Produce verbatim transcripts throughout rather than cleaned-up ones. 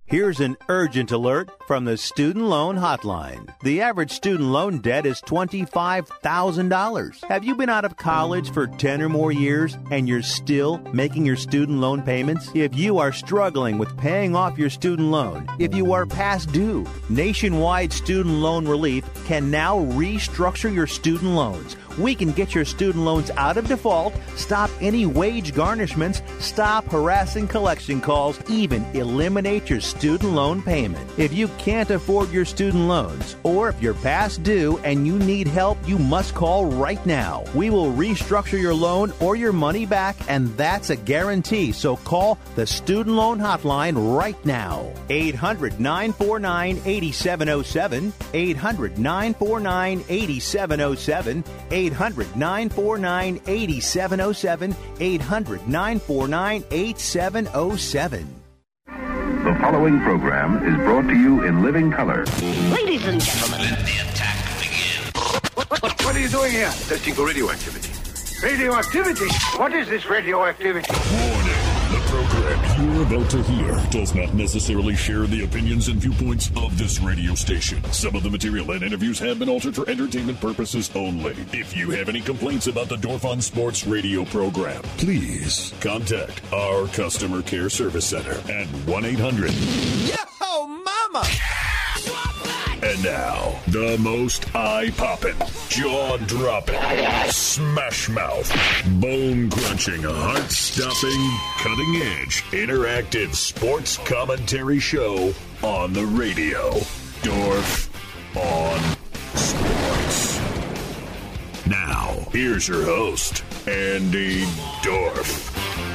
Here's an urgent alert from the Student Loan Hotline. The average student loan debt is twenty-five thousand dollars. Have you been out of college for ten or more years and you're still making your student loan payments? If you are struggling with paying off your student loan, if you are past due, Nationwide Student Loan Relief can now restructure your student loans. We can get your student loans out of default, stop any wage garnishments, stop harassing collection calls, even eliminate your student loan payment. If you can't afford your student loans, or if you're past due and you need help, you must call right now. We will restructure your loan or your money back, and that's a guarantee. So call the Student Loan Hotline right now. eight hundred, nine four nine, eight seven zero seven, eight hundred, nine four nine, eight seven zero seven, eight hundred, nine four nine, eight seven zero seven, eight hundred, nine four nine, eight seven zero seven. The following program is brought to you in living color. Ladies and gentlemen, let the attack begin. What, what, what are you doing here? Testing for radioactivity. Radioactivity? What is this radioactivity? Warning. The program you're about to hear does not necessarily share the opinions and viewpoints of this radio station. Some of the material and interviews have been altered for entertainment purposes only. If you have any complaints about the Dorf on Sports radio program, please contact our customer care service center at one eight hundred. Yo, mama! And now, the most eye-popping, jaw-dropping, smash-mouth, bone-crunching, heart-stopping, cutting-edge, interactive sports commentary show on the radio. Dorf on Sports. Now, here's your host, Andy Dorf.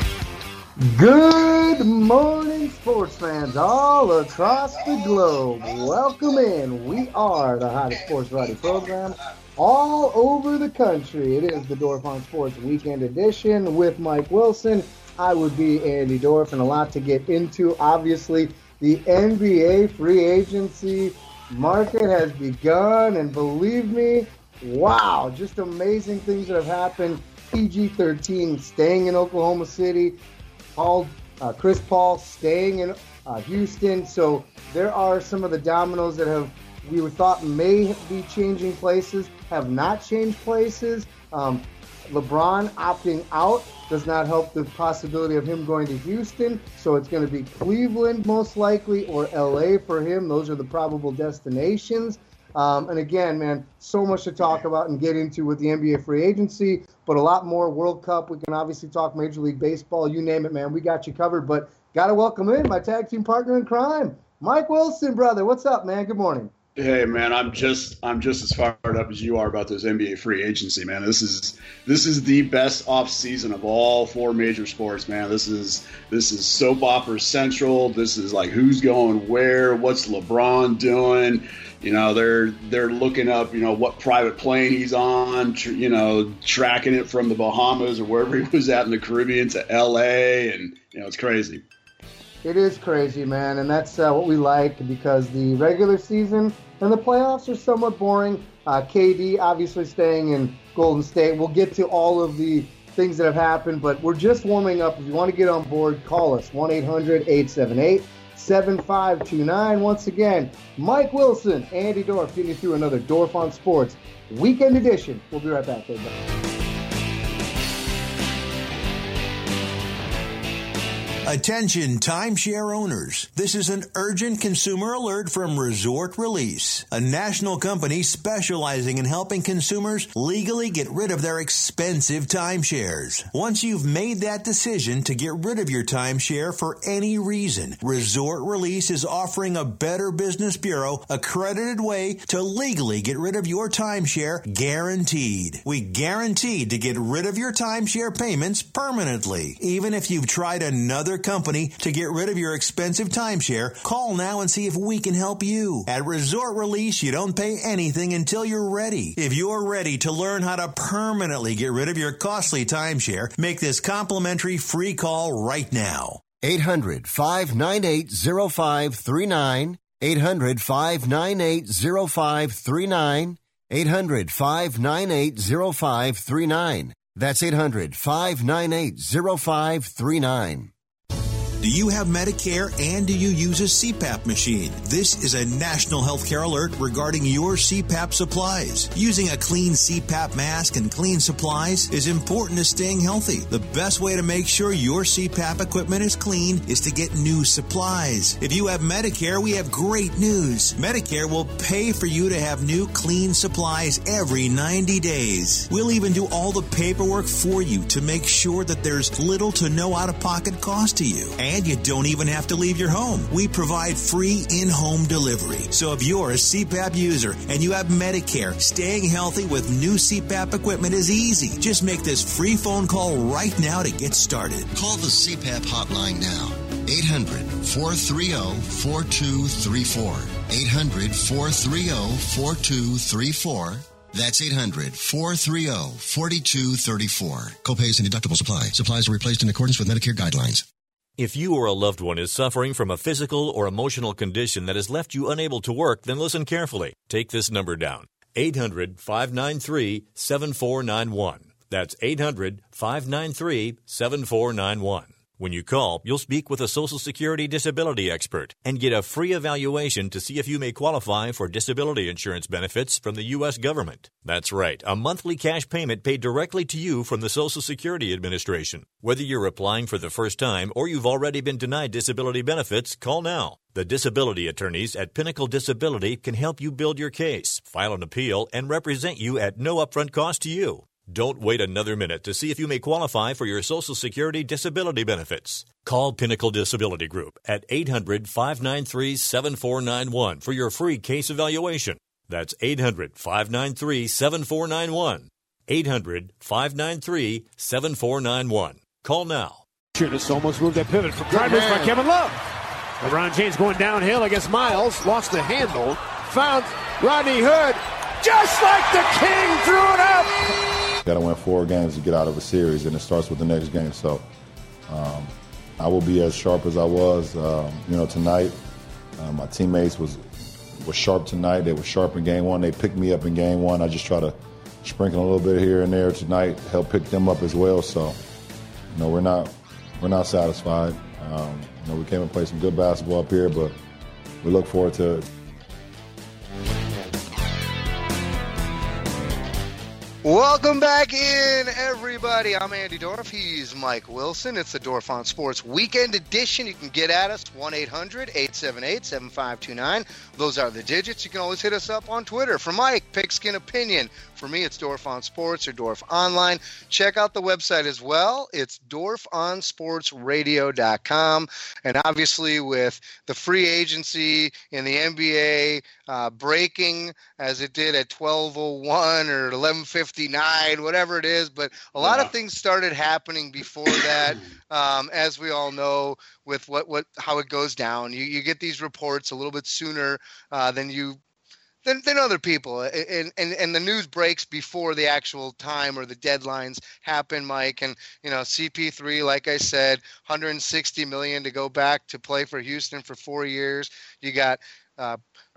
Good morning, sports fans all across the globe. Welcome in. We are the hottest sports variety program all over the country. It is the Dorf on Sports Weekend Edition with Mike Wilson. I would be Andy Dorf, and a lot to get into. Obviously, the N B A free agency market has begun, and believe me, wow, just amazing things that have happened. P G thirteen staying in Oklahoma City. Paul, uh, Chris Paul staying in uh, Houston. So there are some of the dominoes that have we thought may be changing places, have not changed places. Um, LeBron opting out does not help the possibility of him going to Houston. So it's going to be Cleveland most likely or L A for him. Those are the probable destinations. Um, and again, man, so much to talk about and get into with the N B A free agency, but a lot more. World Cup. We can obviously talk Major League Baseball. You name it, man. We got you covered. But got to welcome in my tag team partner in crime, Mike Wilson, brother. What's up, man? Good morning. Hey, man, I'm just I'm just as fired up as you are about this N B A free agency, man. This is this is the best off season of all four major sports, man. This is this is soap opera central. This is like who's going where, what's LeBron doing. You know, they're they're looking up, you know, what private plane he's on, tr- you know, tracking it from the Bahamas or wherever he was at in the Caribbean to L A, and, you know, it's crazy. It is crazy, man, and that's uh, what we like because the regular season and the playoffs are somewhat boring. Uh, K D obviously staying in Golden State. We'll get to all of the things that have happened, but we're just warming up. If you want to get on board, call us, one eight hundred, eight seven eight, seven five two nine. Once again, Mike Wilson, Andy Dorf, getting you through another Dorf on Sports Weekend Edition. We'll be right back, everybody. Attention timeshare owners. This is an urgent consumer alert from Resort Release, a national company specializing in helping consumers legally get rid of their expensive timeshares. Once you've made that decision to get rid of your timeshare for any reason, Resort Release is offering a Better Business Bureau accredited way to legally get rid of your timeshare guaranteed. We guaranteed to get rid of your timeshare payments permanently. Even if you've tried another company to get rid of your expensive timeshare, call now and see if we can help you. At Resort Release, you don't pay anything until you're ready. If you're ready to learn how to permanently get rid of your costly timeshare, make this complimentary free call right now. eight hundred, five nine eight, zero five three nine. eight hundred, five nine eight, zero five three nine. eight hundred, five nine eight, zero five three nine. That's eight hundred, five nine eight, zero five three nine. Do you have Medicare and do you use a C PAP machine? This is a national healthcare alert regarding your C PAP supplies. Using a clean C PAP mask and clean supplies is important to staying healthy. The best way to make sure your C PAP equipment is clean is to get new supplies. If you have Medicare, we have great news. Medicare will pay for you to have new clean supplies every ninety days. We'll even do all the paperwork for you to make sure that there's little to no out-of-pocket cost to you. And you don't even have to leave your home. We provide free in-home delivery. So if you're a C PAP user and you have Medicare, staying healthy with new C PAP equipment is easy. Just make this free phone call right now to get started. Call the C PAP hotline now. eight hundred, four three zero, four two three four. eight hundred, four three zero, four two three four. That's eight hundred, four three zero, four two three four. Copays and deductibles apply. Supplies are replaced in accordance with Medicare guidelines. If you or a loved one is suffering from a physical or emotional condition that has left you unable to work, then listen carefully. Take this number down. eight hundred, five nine three, seven four nine one. That's eight hundred, five nine three, seven four nine one. When you call, you'll speak with a Social Security disability expert and get a free evaluation to see if you may qualify for disability insurance benefits from the U S government. That's right, a monthly cash payment paid directly to you from the Social Security Administration. Whether you're applying for the first time or you've already been denied disability benefits, call now. The disability attorneys at Pinnacle Disability can help you build your case, file an appeal, and represent you at no upfront cost to you. Don't wait another minute to see if you may qualify for your Social Security disability benefits. Call Pinnacle Disability Group at eight hundred, five nine three, seven four nine one for your free case evaluation. That's eight hundred, five nine three, seven four nine one. eight hundred, five nine three, seven four nine one. Call now. This almost moved that pivot from try moves by Kevin Love. LeBron James going downhill against Miles. Lost the handle. Found Rodney Hood. Just like the king threw it up. Got to win four games to get out of a series, and it starts with the next game. So um, I will be as sharp as I was, um, you know, tonight. Uh, my teammates was were sharp tonight. They were sharp in game one. They picked me up in game one. I just try to sprinkle a little bit here and there tonight, help pick them up as well. So, you know, we're not we're not satisfied. Um, you know, we came and played some good basketball up here, but we look forward to it. Welcome back in, everybody. I'm Andy Dorff. He's Mike Wilson. It's the Dorff on Sports Weekend Edition. You can get at us, one eight hundred, eight seven eight, seven five two nine. Those are the digits. You can always hit us up on Twitter. For Mike, Pigskin Opinion. For me, it's Dorff on Sports or Dorff Online. Check out the website as well. It's dorff on sports radio dot com. And obviously with the free agency in the N B A uh, breaking as it did at twelve oh one or eleven fifty-nine, whatever it is. But a lot yeah. of things started happening before that, um, as we all know, with what, what how it goes down. You, you get these reports a little bit sooner uh, than you Than, than other people, and, and and the news breaks before the actual time or the deadlines happen, Mike. And you know, C P three, like I said, one hundred sixty million dollars to go back to play for Houston for four years. You got uh,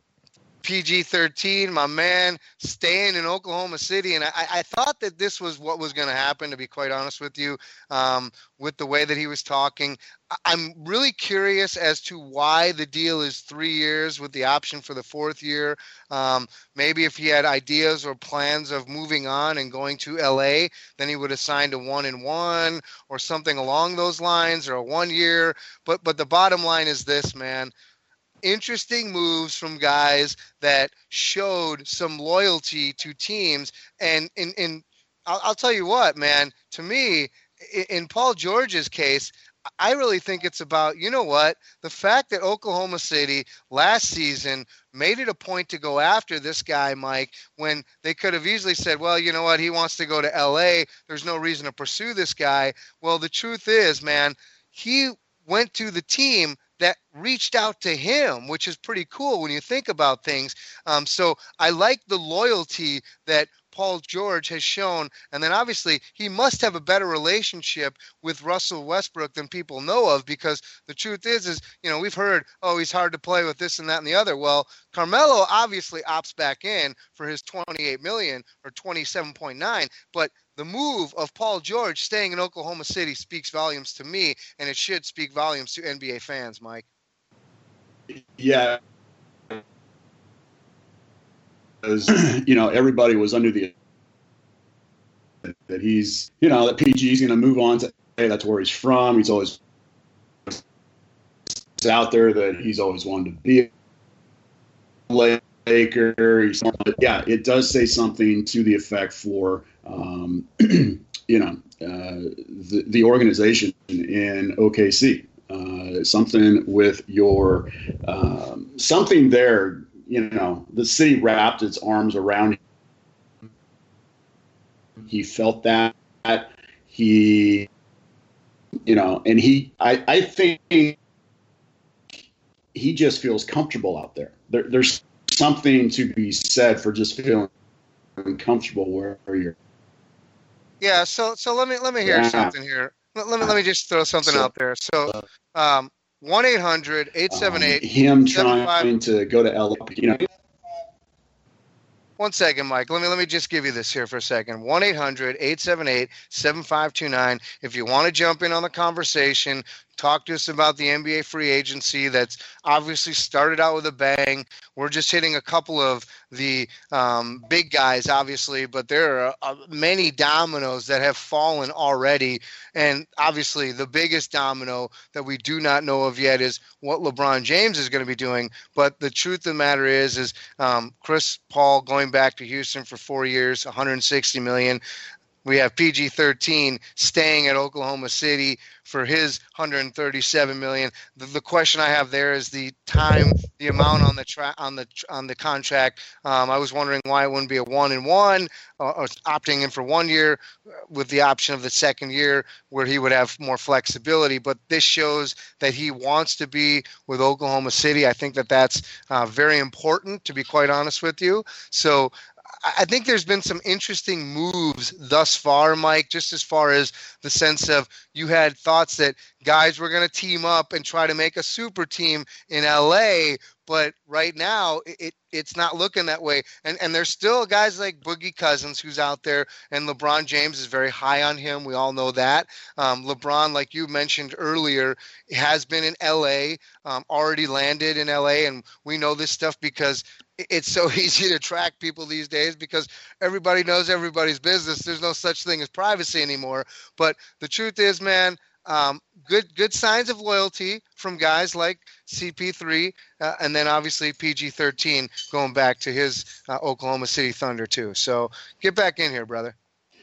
P G thirteen, my man, staying in Oklahoma City. And I, I thought that this was what was going to happen, to be quite honest with you, um, with the way that he was talking. I'm really curious as to why the deal is three years with the option for the fourth year. Um, maybe if he had ideas or plans of moving on and going to L A, then he would have signed a one and one or something along those lines, or a one year. But but the bottom line is this, man. Interesting moves from guys that showed some loyalty to teams. And in, in I'll, I'll tell you what, man, to me, in, in Paul George's case, I really think it's about, you know what, the fact that Oklahoma City last season made it a point to go after this guy, Mike, when they could have easily said, well, you know what, he wants to go to L A. There's no reason to pursue this guy. Well, the truth is, man, he went to the team that reached out to him, which is pretty cool when you think about things. Um, so I like the loyalty that Paul George has shown. And then obviously he must have a better relationship with Russell Westbrook than people know of, because the truth is, is, you know, we've heard, oh, he's hard to play with this and that and the other. Well, Carmelo obviously opts back in for his twenty-eight million dollars or twenty-seven point nine, but the move of Paul George staying in Oklahoma City speaks volumes to me, and it should speak volumes to N B A fans, Mike. Yeah. As, you know, everybody was under the that he's, you know, that P G is going to move on to, hey, that's where he's from. He's always it's out there that he's always wanted to be a Laker. He's, but yeah, it does say something to the effect for, um, you know, uh, the, the organization in O K C. Uh, something with your, um, something there, you know, the city wrapped its arms around him. He felt that he, you know, and he, I, I think he just feels comfortable out there. there. There's something to be said for just feeling comfortable where you're. Yeah. So, so let me, let me hear yeah. something here. Let, let me, let me just throw something so, out there. So, um, one eight hundred eight seven eight Um, him trying to go to L A, you know. One second, Mike. Let me let me just give you this here for a second. one eight hundred eight seven eight seven five two nine. If you want to jump in on the conversation, talk to us about the N B A free agency that's obviously started out with a bang. We're just hitting a couple of the um, big guys, obviously, but there are uh, many dominoes that have fallen already. And obviously the biggest domino that we do not know of yet is what LeBron James is going to be doing. But the truth of the matter is, is um, Chris Paul going back to Houston for four years, one hundred sixty million dollars. We have P G thirteen staying at Oklahoma City for his one hundred thirty-seven million dollars. The, the question I have there is the time, the amount on the tra- on the on the contract. Um, I was wondering why it wouldn't be a one and one, uh, or opting in for one year with the option of the second year, where he would have more flexibility. But this shows that he wants to be with Oklahoma City. I think that that's uh, very important, to be quite honest with you. So I think there's been some interesting moves thus far, Mike, just as far as the sense of you had thoughts that guys were going to team up and try to make a super team in L A, but right now it, it's not looking that way. And and there's still guys like Boogie Cousins who's out there, and LeBron James is very high on him. We all know that. Um, LeBron, like you mentioned earlier, has been in L A, um, already landed in L A, and we know this stuff because it's so easy to track people these days because everybody knows everybody's business. There's no such thing as privacy anymore. But the truth is, man, um, good good signs of loyalty from guys like C P three, uh, and then obviously P G thirteen going back to his uh, Oklahoma City Thunder too. So get back in here, brother.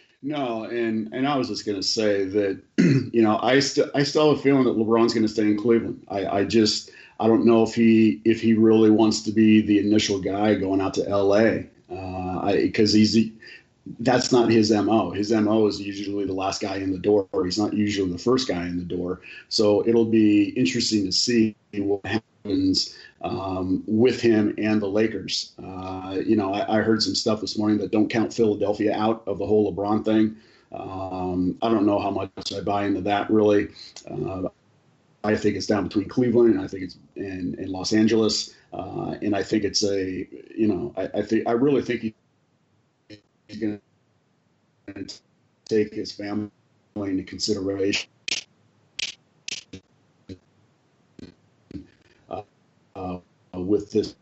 No, and, and I was just going to say that, you know, I, st- I still have a feeling that LeBron's going to stay in Cleveland. I, I just – I don't know if he if he really wants to be the initial guy going out to L A because uh, he's that's not his M O. His M O is usually the last guy in the door. He's not usually the first guy in the door. So it'll be interesting to see what happens um, with him and the Lakers. Uh, you know, I, I heard some stuff this morning that don't count Philadelphia out of the whole LeBron thing. Um, I don't know how much I buy into that really. Uh, I think it's down between Cleveland and I think it's in, in Los Angeles. Uh, and I think it's a, you know, I, I think, I really think he, he's going to take his family into consideration. Uh, uh, with this.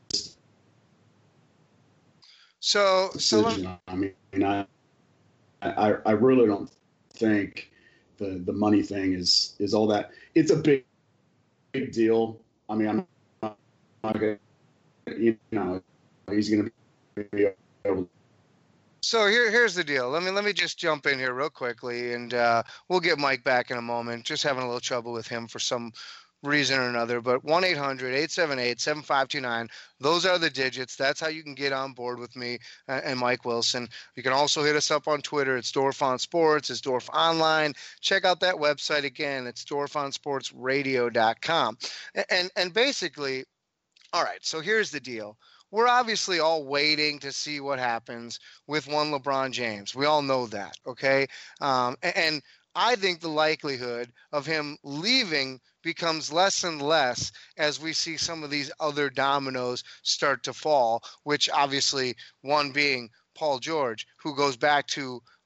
So, decision. so I mean, I, I, I really don't think the, the money thing is, is all that. It's a big, big deal. I mean, I'm not, not going to, you know, he's going to be able to. So here, here's the deal. Let me let me just jump in here real quickly, and uh, we'll get Mike back in a moment. Just having a little trouble with him for some reason or another. But one eight hundred eight seven eight seven five two nine, those are the digits. That's how you can get on board with me and Mike Wilson. You can also hit us up on Twitter. It's Dorf on Sports. It's Dorf Online. Check out that website again. It's dorf on sports radio dot com. And, and, and basically, all right, so here's the deal. We're obviously all waiting to see what happens with one LeBron James. We all know that, okay? Um, and, and I think the likelihood of him leaving becomes less and less as we see some of these other dominoes start to fall, which obviously one being Paul George, who goes back to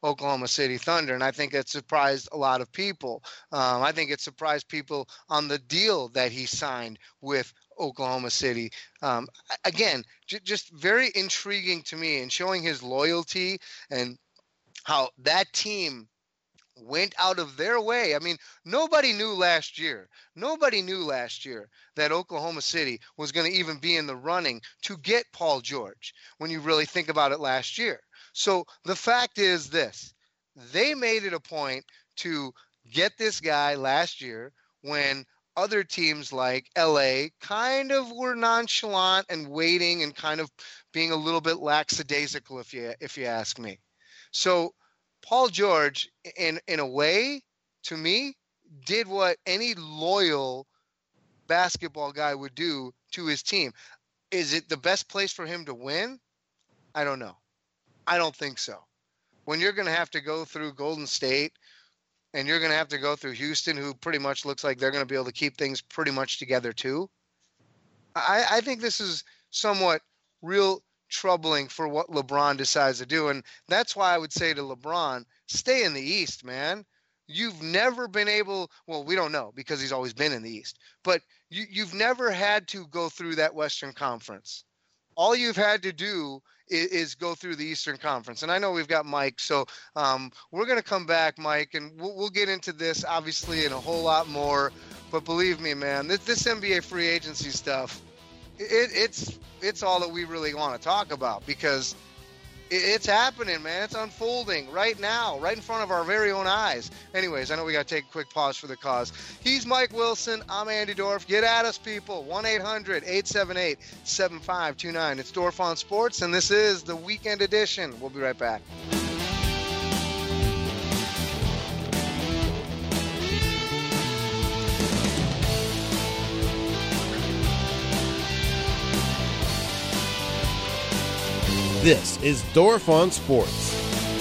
Oklahoma City Thunder, and I think it surprised a lot of people. Um, I think it surprised people on the deal that he signed with Oklahoma City. Um, again, j- just very intriguing to me, and showing his loyalty and how that team went out of their way. I mean, nobody knew last year, nobody knew last year that Oklahoma City was going to even be in the running to get Paul George when you really think about it last year. So the fact is this, they made it a point to get this guy last year when other teams like L A kind of were nonchalant and waiting and kind of being a little bit lackadaisical, if you if you ask me. So Paul George, in in a way, to me, did what any loyal basketball guy would do to his team. Is it the best place for him to win? I don't know. I don't think so. When you're going to have to go through Golden State and you're going to have to go through Houston, who pretty much looks like they're going to be able to keep things pretty much together too, I, I think this is somewhat real troubling for what LeBron decides to do. And that's why I would say to LeBron, stay in the East, man. You've never been able, well, we don't know because he's always been in the East, but you, you've never had to go through that Western Conference. All you've had to do is, is go through the Eastern Conference. And I know we've got Mike, so um, we're going to come back, Mike, and we'll, we'll get into this obviously and a whole lot more. But believe me, man, this, this N B A free agency stuff, it, it's it's all that we really want to talk about because it, it's happening, man. It's unfolding right now, right in front of our very own eyes. Anyways, I know we got to take a quick pause for the cause. He's Mike Wilson. I'm Andy Dorff. Get at us, people. one eight hundred eight seven eight seven five two nine. It's Dorff on Sports, and this is the Weekend Edition. We'll be right back. This is Dorff on Sports.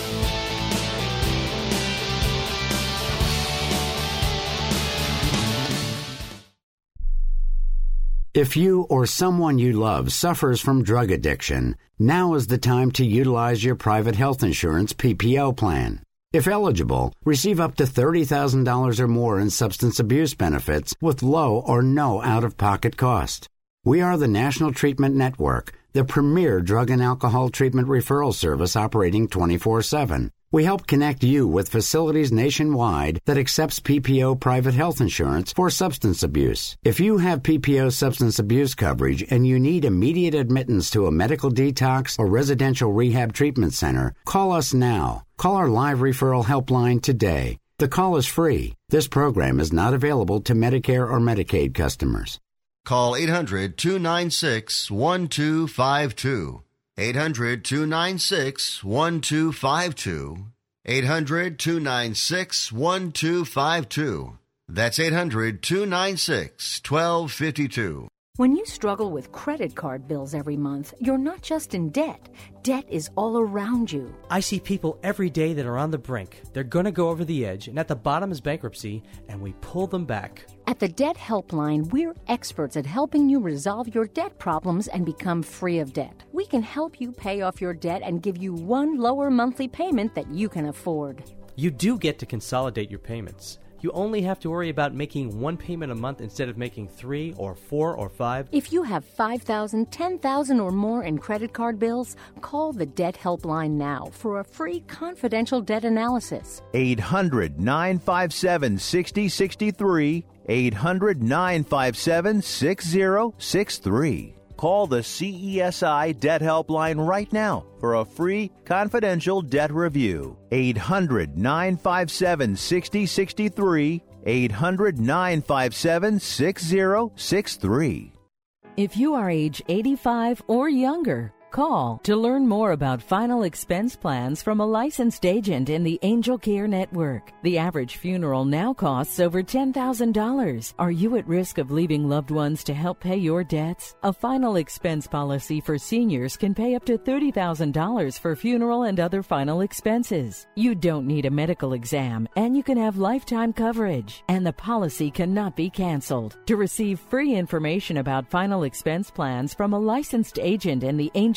If you or someone you love suffers from drug addiction, now is the time to utilize your private health insurance P P O plan. If eligible, receive up to thirty thousand dollars or more in substance abuse benefits with low or no out-of-pocket cost. We are the National Treatment Network, the premier drug and alcohol treatment referral service operating twenty-four seven. We help connect you with facilities nationwide that accepts P P O private health insurance for substance abuse. If you have P P O substance abuse coverage and you need immediate admittance to a medical detox or residential rehab treatment center, call us now. Call our live referral helpline today. The call is free. This program is not available to Medicare or Medicaid customers. Call eight hundred two nine six one two five two. eight hundred two nine six one two five two. eight hundred two nine six one two five two. That's eight hundred two nine six one two five two. When you struggle with credit card bills every month, you're not just in debt. Debt is all around you. I see people every day that are on the brink. They're going to go over the edge, and at the bottom is bankruptcy, and we pull them back. At the Debt Helpline, we're experts at helping you resolve your debt problems and become free of debt. We can help you pay off your debt and give you one lower monthly payment that you can afford. You do get to consolidate your payments. You only have to worry about making one payment a month instead of making three or four or five. If you have five thousand dollars, ten thousand dollars or more in credit card bills, call the Debt Helpline now for a free confidential debt analysis. eight hundred nine five seven six zero six three. eight hundred nine five seven six zero six three. Call the C E S I Debt Helpline right now for a free confidential debt review. eight hundred nine five seven six zero six three. eight hundred nine five seven six zero six three. If you are age eighty-five or younger, call to learn more about final expense plans from a licensed agent in the Angel Care Network. The average funeral now costs over ten thousand dollars. Are you at risk of leaving loved ones to help pay your debts? A final expense policy for seniors can pay up to thirty thousand dollars for funeral and other final expenses. You don't need a medical exam, and you can have lifetime coverage, and the policy cannot be canceled. To receive free information about final expense plans from a licensed agent in the Angel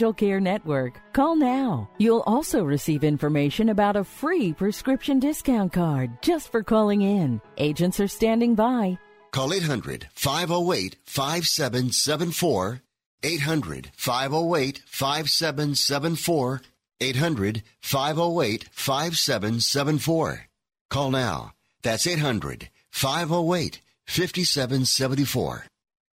Angel Care Network. Call now. You'll also receive information about a free prescription discount card just for calling in. Agents are standing by. Call eight hundred, five oh eight, five seven seven four. eight hundred, five oh eight, five seven seven four. eight hundred, five oh eight, five seven seven four. Call now. That's eight hundred, five oh eight, five seven seven four.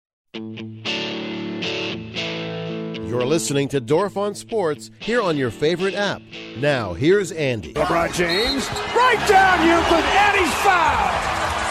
You're listening to Dorf on Sports here on your favorite app. Now, here's Andy. LeBron James, right down Euclid, and he's fouled.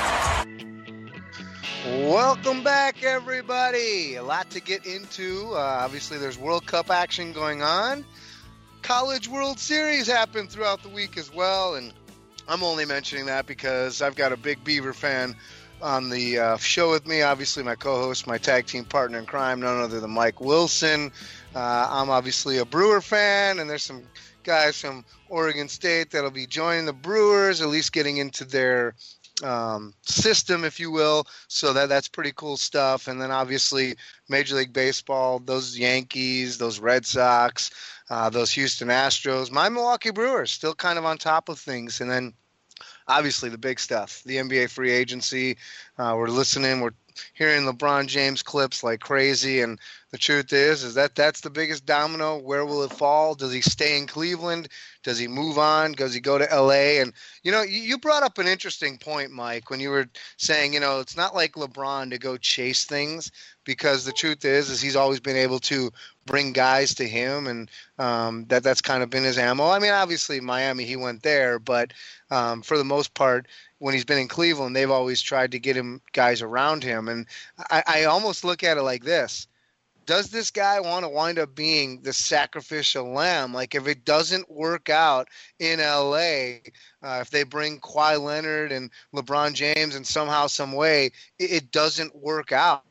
Welcome back, everybody. A lot to get into. Uh, obviously, there's World Cup action going on. College World Series happened throughout the week as well, and I'm only mentioning that because I've got a big Beaver fan on the uh, show with me. Obviously, my co-host, my tag team partner in crime, none other than Mike Wilson. Uh, I'm obviously a Brewer fan, and there's some guys from Oregon State that'll be joining the Brewers, at least getting into their um, system, if you will. So that that's pretty cool stuff. And then obviously Major League Baseball, those Yankees, those Red Sox, uh, those Houston Astros, my Milwaukee Brewers, still kind of on top of things. And then obviously the big stuff, the N B A free agency. Uh, we're listening, we're hearing LeBron James clips like crazy, and the truth is, is that that's the biggest domino. Where will it fall? Does he stay in Cleveland? Does he move on? Does he go to L A? And, you know, you, you brought up an interesting point, Mike, when you were saying, you know, it's not like LeBron to go chase things, because the truth is, is he's always been able to bring guys to him, and um, that that's kind of been his ammo. I mean, obviously Miami, he went there, but um, for the most part, when he's been in Cleveland, they've always tried to get him guys around him. And I, I almost look at it like this. Does this guy want to wind up being the sacrificial lamb? Like, if it doesn't work out in L A, uh, if they bring Kawhi Leonard and LeBron James and somehow, some way, it, it doesn't work out,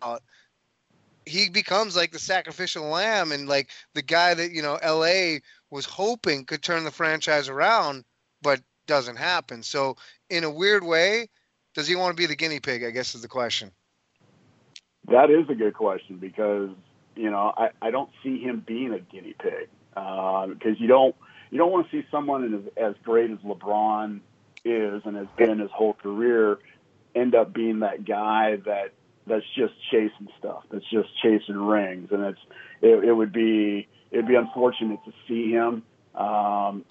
he becomes like the sacrificial lamb, and like the guy that, you know, L A was hoping could turn the franchise around, but doesn't happen. So in a weird way, does he want to be the guinea pig, I guess is the question. That is a good question, because, you know, I, I don't see him being a guinea pig, uh, because you don't you don't want to see someone as, as great as LeBron is and has been his whole career end up being that guy that that's just chasing stuff, that's just chasing rings, and it's it, it would be it'd be unfortunate to see him um,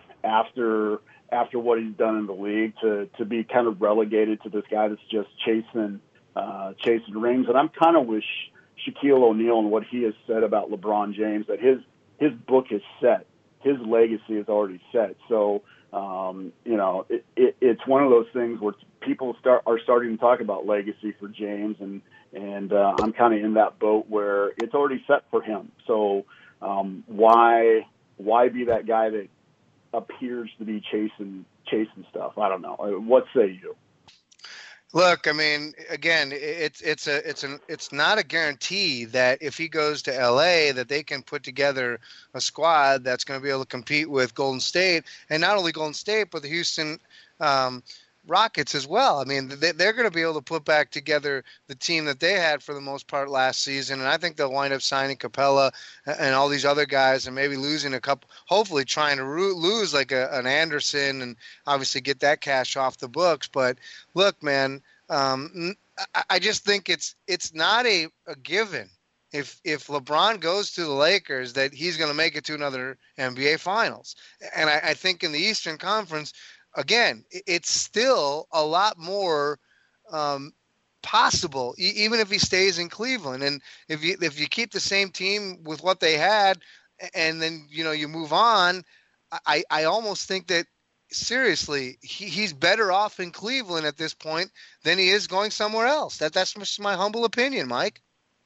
after after what he's done in the league to to be kind of relegated to this guy that's just chasing uh, chasing rings. And I'm kind of with Shaquille O'Neal and what he has said about LeBron James, that his his book is set, his legacy is already set. So um, you know, it, it, it's one of those things where people start are starting to talk about legacy for James, and and uh, I'm kind of in that boat where it's already set for him. So um, why why be that guy that appears to be chasing chasing stuff? I don't know. What say you? Look, I mean, again, it's it's a it's an it's not a guarantee that if he goes to L A that they can put together a squad that's going to be able to compete with Golden State, and not only Golden State but the Houston um, Rockets as well. I mean, they, they're going to be able to put back together the team that they had for the most part last season, and I think they'll wind up signing Capella and all these other guys, and maybe losing a couple, hopefully trying to ro- lose like a, an Anderson, and obviously get that cash off the books. But look, man, um, I, I just think it's it's not a, a given if if LeBron goes to the Lakers that he's going to make it to another N B A Finals. And I, I think in the Eastern Conference, again, it's still a lot more um, possible, e- even if he stays in Cleveland. And if you if you keep the same team with what they had, and then you know you move on, I, I almost think that seriously he, he's better off in Cleveland at this point than he is going somewhere else. That that's just my humble opinion, Mike.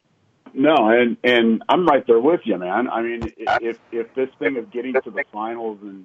No, and and I'm right there with you, man. I mean, if if this thing of getting to the finals and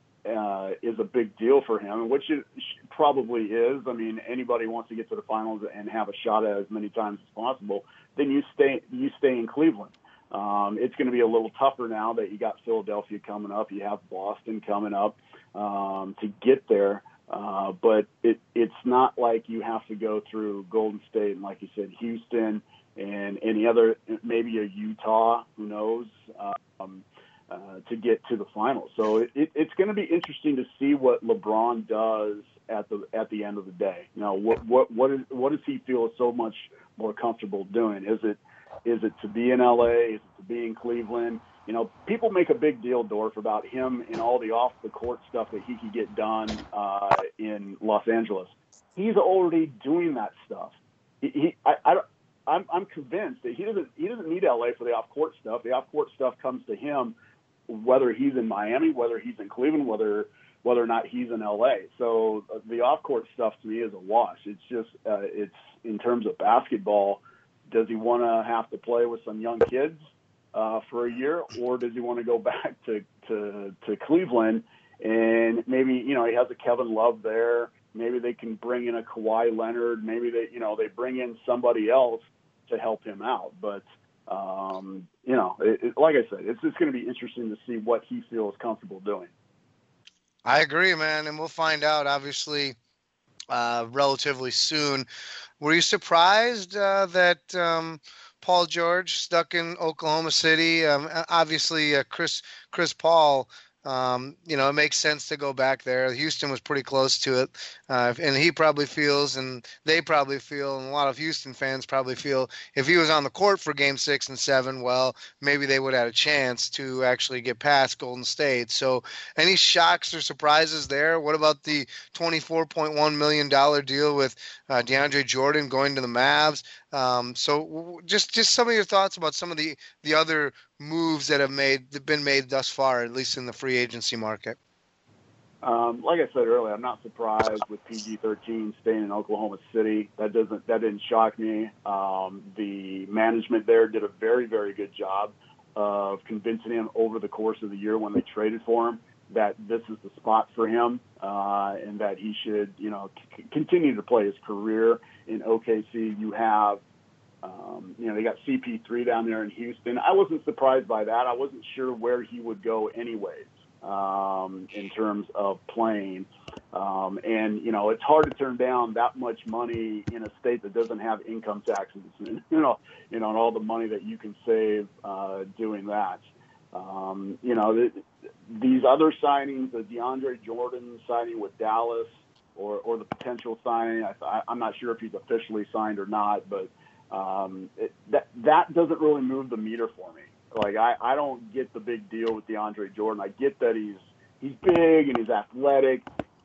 Uh, is a big deal for him, which it probably is. I mean, anybody wants to get to the finals and have a shot at it as many times as possible. Then you stay, you stay in Cleveland. Um, it's going to be a little tougher now that you got Philadelphia coming up. You have Boston coming up um, to get there. Uh, but it, it's not like you have to go through Golden State and, like you said, Houston and any other, maybe a Utah, who knows, um, uh, to get to the finals. So it, it, it's going to be interesting to see what LeBron does at the at the end of the day. You know, what what what, is, what does he feel so much more comfortable doing? Is it is it to be in L A? Is it to be in Cleveland? You know, people make a big deal, Dorf, about him and all the off-the-court stuff that he could get done uh, in Los Angeles. He's already doing that stuff. He, he I, I, I'm, I'm convinced that he doesn't he doesn't need L A for the off-court stuff. The off-court stuff comes to him, whether he's in Miami, whether he's in Cleveland, whether whether or not he's in L A. So uh, the off-court stuff to me is a wash. It's just uh, it's in terms of basketball. Does he want to have to play with some young kids uh, for a year, or does he want to go back to, to to Cleveland and maybe, you know, he has a Kevin Love there. Maybe they can bring in a Kawhi Leonard. Maybe they, you know, they bring in somebody else to help him out. But, um, you know, it, it, like I said, it's just going to be interesting to see what he feels comfortable doing. I agree, man, and we'll find out, obviously, uh, relatively soon. Were you surprised uh, that um, Paul George stuck in Oklahoma City? Um, obviously, uh, Chris Chris Paul, um, you know, it makes sense to go back there. Houston was pretty close to it, uh, and he probably feels, and they probably feel, and a lot of Houston fans probably feel, if he was on the court for Game Six and Seven, well, maybe they would have had a chance to actually get past Golden State. So, any shocks or surprises there? What about the twenty-four point one million dollars deal with uh, DeAndre Jordan going to the Mavs? Um, so, just just some of your thoughts about some of the the other moves that have made been made thus far, at least in the free agency market. Um, like I said earlier, I'm not surprised with P G thirteen staying in Oklahoma City. That doesn't that didn't shock me. Um, the management there did a very very good job of convincing him over the course of the year when they traded for him that this is the spot for him uh, and that he should, you know, c- continue to play his career in O K C. You have Um, you know, they got C P three down there in Houston. I wasn't surprised by that. I wasn't sure where he would go anyways um, in terms of playing. Um, and, you know, it's hard to turn down that much money in a state that doesn't have income taxes, and, you know, you know, and all the money that you can save uh, doing that. Um, you know, th- these other signings, the DeAndre Jordan signing with Dallas or, or the potential signing, I, I'm not sure if he's officially signed or not, but Um, it, that that doesn't really move the meter for me. Like I, I don't get the big deal with DeAndre Jordan. I get that he's he's big and he's athletic,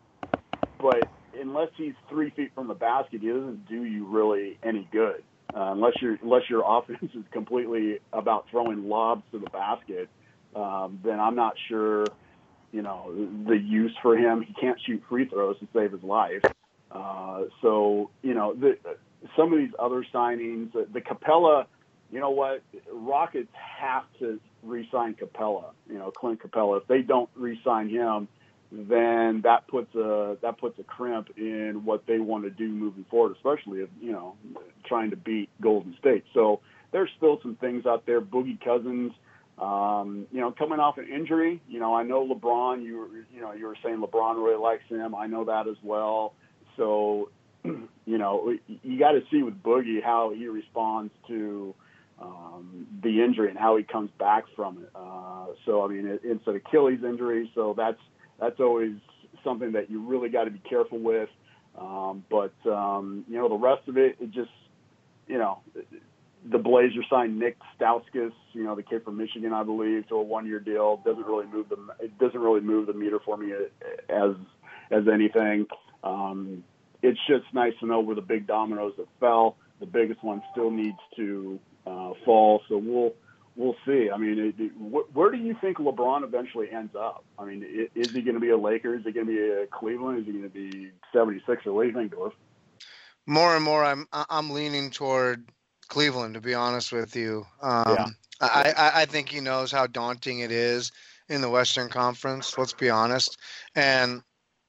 but unless he's three feet from the basket, he doesn't do you really any good. Uh, unless your unless your offense is completely about throwing lobs to the basket, um, then I'm not sure, you know, the use for him. He can't shoot free throws to save his life. Uh, so you know the. Some of these other signings, the Capella, you know what, Rockets have to re-sign Capella, you know, Clint Capella. If they don't re-sign him, then that puts a that puts a crimp in what they want to do moving forward, especially if, you know, trying to beat Golden State. So there's still some things out there. Boogie Cousins, um, you know, coming off an injury, you know, I know LeBron, you were, you know, you were saying LeBron really likes him. I know that as well. So, you know, you got to see with Boogie how he responds to um, the injury and how he comes back from it. Uh, so, I mean, it, it's an Achilles injury, so that's that's always something that you really got to be careful with. Um, but, um, you know, the rest of it, it just, you know, the Blazers signed Nick Stauskas, you know, the kid from Michigan, I believe, to a one-year deal. Doesn't really move the it doesn't really move the meter for me as as anything. Um, It's just nice to know where the big dominoes that fell. The biggest one still needs to uh, fall, so we'll we'll see. I mean, it, it, wh- where do you think LeBron eventually ends up? I mean, is, is he going to be a Laker? Is he going to be a Cleveland? Is he going to be seventy-six? Or what do you think, Dorf? More and more, I'm I'm leaning toward Cleveland, to be honest with you. Um, yeah. I, I I think he knows how daunting it is in the Western Conference. Let's be honest, and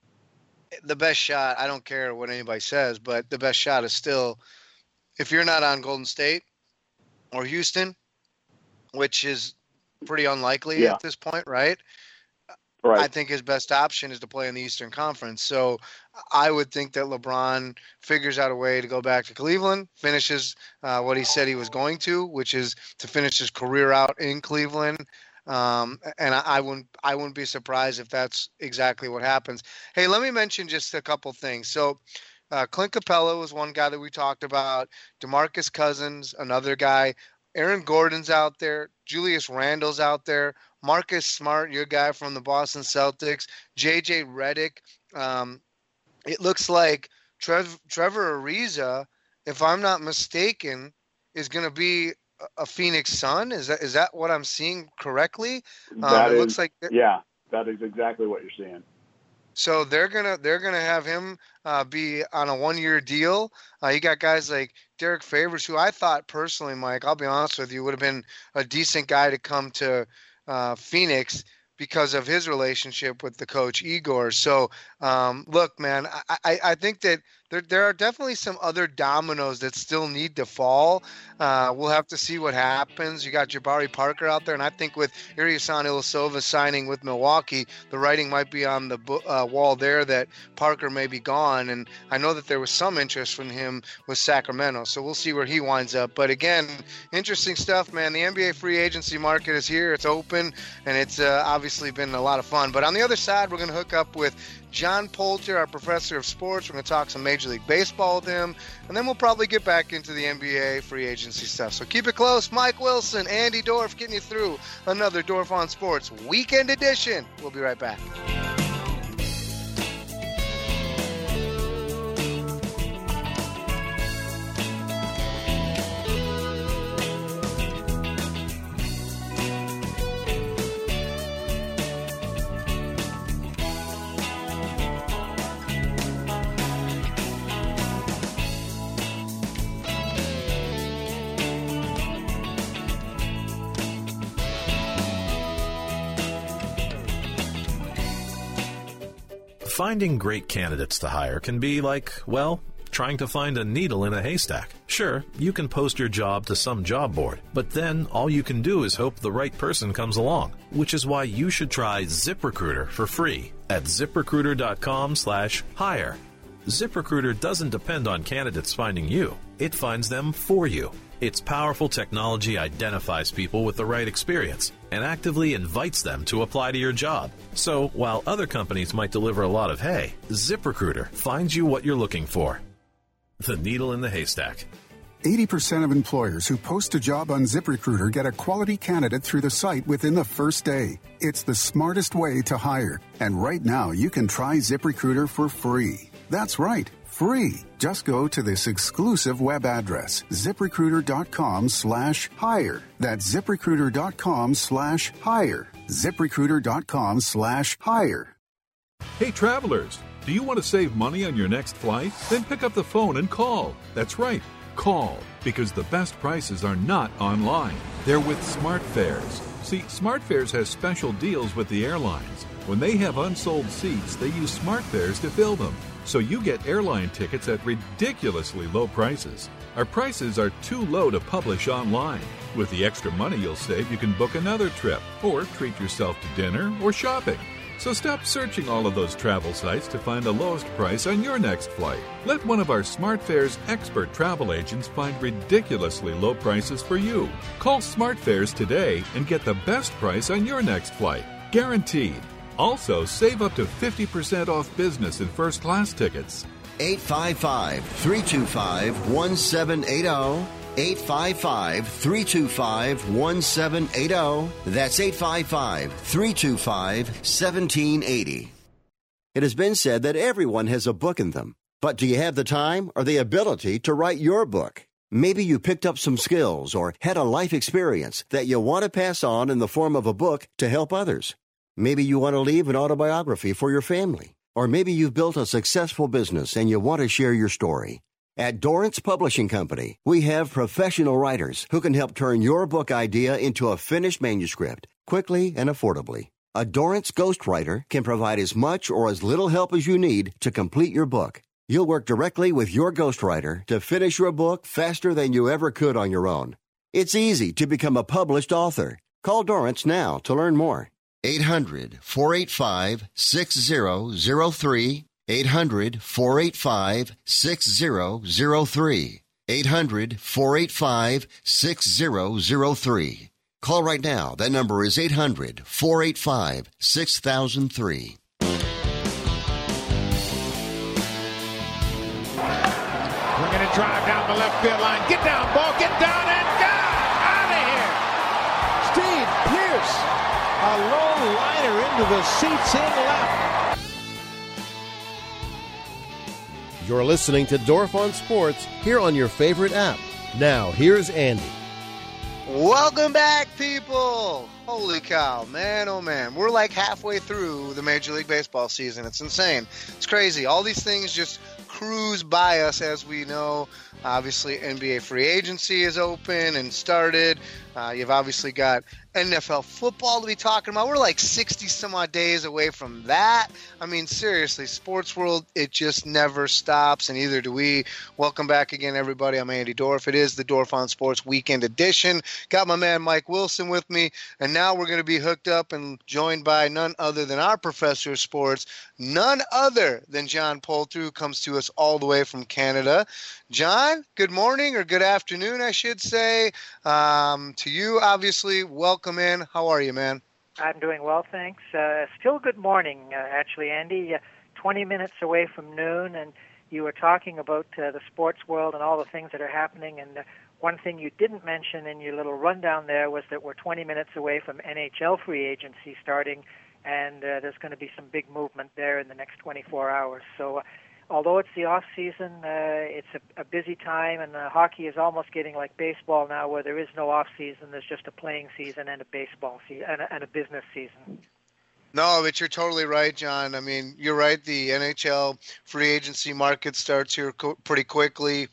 the best shot, I don't care what anybody says, but the best shot is still, if you're not on Golden State or Houston, which is pretty unlikely yeah. at this point, right? Right. I think his best option is to play in the Eastern Conference. So I would think that LeBron figures out a way to go back to Cleveland, finishes uh, what he said he was going to, which is to finish his career out in Cleveland. Um, and I, I wouldn't I wouldn't be surprised if that's exactly what happens. Hey, let me mention just a couple things. So uh, Clint Capella was one guy that we talked about. DeMarcus Cousins, another guy. Aaron Gordon's out there. Julius Randle's out there. Marcus Smart, your guy from the Boston Celtics. J J Redick. Um, it looks like Trev, Trevor Ariza, if I'm not mistaken, is going to be a Phoenix Sun. Is that is that what I'm seeing correctly? That um, it is, looks like yeah, that is exactly what you're seeing. So they're gonna they're gonna have him uh, be on a one year deal. Uh, you got guys like Derek Favors, who I thought personally, Mike, I'll be honest with you, would have been a decent guy to come to uh, Phoenix because of his relationship with the coach Igor. So um, look, man, I, I, I think that there there are definitely some other dominoes that still need to fall. Uh, we'll have to see what happens. You got Jabari Parker out there, and I think with Iriasan Ilyasova signing with Milwaukee, the writing might be on the uh, wall there that Parker may be gone. And I know that there was some interest from him with Sacramento, so we'll see where he winds up. But again, interesting stuff, man. The N B A free agency market is here. It's open, and it's uh, obviously been a lot of fun. But on the other side, we're going to hook up with John Poulter, our professor of sports. We're going to talk some Major League Baseball with him, and then we'll probably get back into the N B A free agency stuff. So keep it close. Mike Wilson, Andy Dorf getting you through another Dorf on Sports Weekend Edition. We'll be right back. Finding great candidates to hire can be like, well, trying to find a needle in a haystack. Sure, you can post your job to some job board, but then all you can do is hope the right person comes along, which is why you should try ZipRecruiter for free at ZipRecruiter.com slash hire. ZipRecruiter doesn't depend on candidates finding you. It finds them for you. Its powerful technology identifies people with the right experience and actively invites them to apply to your job. So while other companies might deliver a lot of hay, ZipRecruiter finds you what you're looking for. The needle in the haystack. eighty percent of employers who post a job on ZipRecruiter get a quality candidate through the site within the first day. It's the smartest way to hire. And right now, you can try ZipRecruiter for free. That's right, free. Just go to this exclusive web address, ZipRecruiter.com slash hire. That's ZipRecruiter.com slash hire. ZipRecruiter.com slash hire. Hey, travelers, do you want to save money on your next flight? Then pick up the phone and call. That's right, call, because the best prices are not online. They're with SmartFares. See, SmartFares has special deals with the airlines. When they have unsold seats, they use SmartFares to fill them. So you get airline tickets at ridiculously low prices. Our prices are too low to publish online. With the extra money you'll save, you can book another trip or treat yourself to dinner or shopping. So stop searching all of those travel sites to find the lowest price on your next flight. Let one of our SmartFares expert travel agents find ridiculously low prices for you. Call SmartFares today and get the best price on your next flight. Guaranteed. Also, save up to fifty percent off business and first class tickets. eight five five, three two five, one seven eight zero. eight five five, three two five, one seven eight zero. That's eight five five, three two five, one seven eight zero. It has been said that everyone has a book in them. But do you have the time or the ability to write your book? Maybe you picked up some skills or had a life experience that you want to pass on in the form of a book to help others. Maybe you want to leave an autobiography for your family. Or maybe you've built a successful business and you want to share your story. At Dorrance Publishing Company, we have professional writers who can help turn your book idea into a finished manuscript quickly and affordably. A Dorrance ghostwriter can provide as much or as little help as you need to complete your book. You'll work directly with your ghostwriter to finish your book faster than you ever could on your own. It's easy to become a published author. Call Dorrance now to learn more. eight hundred, four eight five, six zero zero three. eight hundred, four eight five, six zero zero three. eight hundred, four eight five, six zero zero three. Call right now. That number is eight hundred, four eight five, six thousand three. We're going to drive down the left field line. Get down, ball. Get down and go! Out of here! Steve Pearce, a low liner into the seats in left. You're listening to Dorf on Sports here on your favorite app. Now, here's Andy. Welcome back, people. Holy cow, man, oh man. We're like halfway through the Major League Baseball season. It's insane. It's crazy. All these things just cruise by us, as we know. Obviously, N B A free agency is open and started. Uh, you've obviously got N F L football to be talking about. We're like sixty some odd days away from that. I mean, seriously, sports world, it just never stops, and neither do we. Welcome back again, everybody. I'm Andy Dorf. It is the Dorf on Sports Weekend Edition. Got my man Mike Wilson with me, and now we're going to be hooked up and joined by none other than our professor of sports, none other than John Poulter, who comes to us all the way from Canada. John, good morning, or good afternoon, I should say. Um, to you, obviously, welcome in. How are you, man? I'm doing well, thanks. Uh, still good morning, uh, actually, Andy. Uh, twenty minutes away from noon, and you were talking about uh, the sports world and all the things that are happening. And uh, one thing you didn't mention in your little rundown there was that we're twenty minutes away from N H L free agency starting, and uh, there's going to be some big movement there in the next twenty-four hours. So uh, although it's the off season, uh, it's a, a busy time, and uh, hockey is almost getting like baseball now, where there is no off season. There's just a playing season and a baseball season and a, and a business season. No, but you're totally right, John. I mean, you're right. The N H L free agency market starts here co- pretty quickly.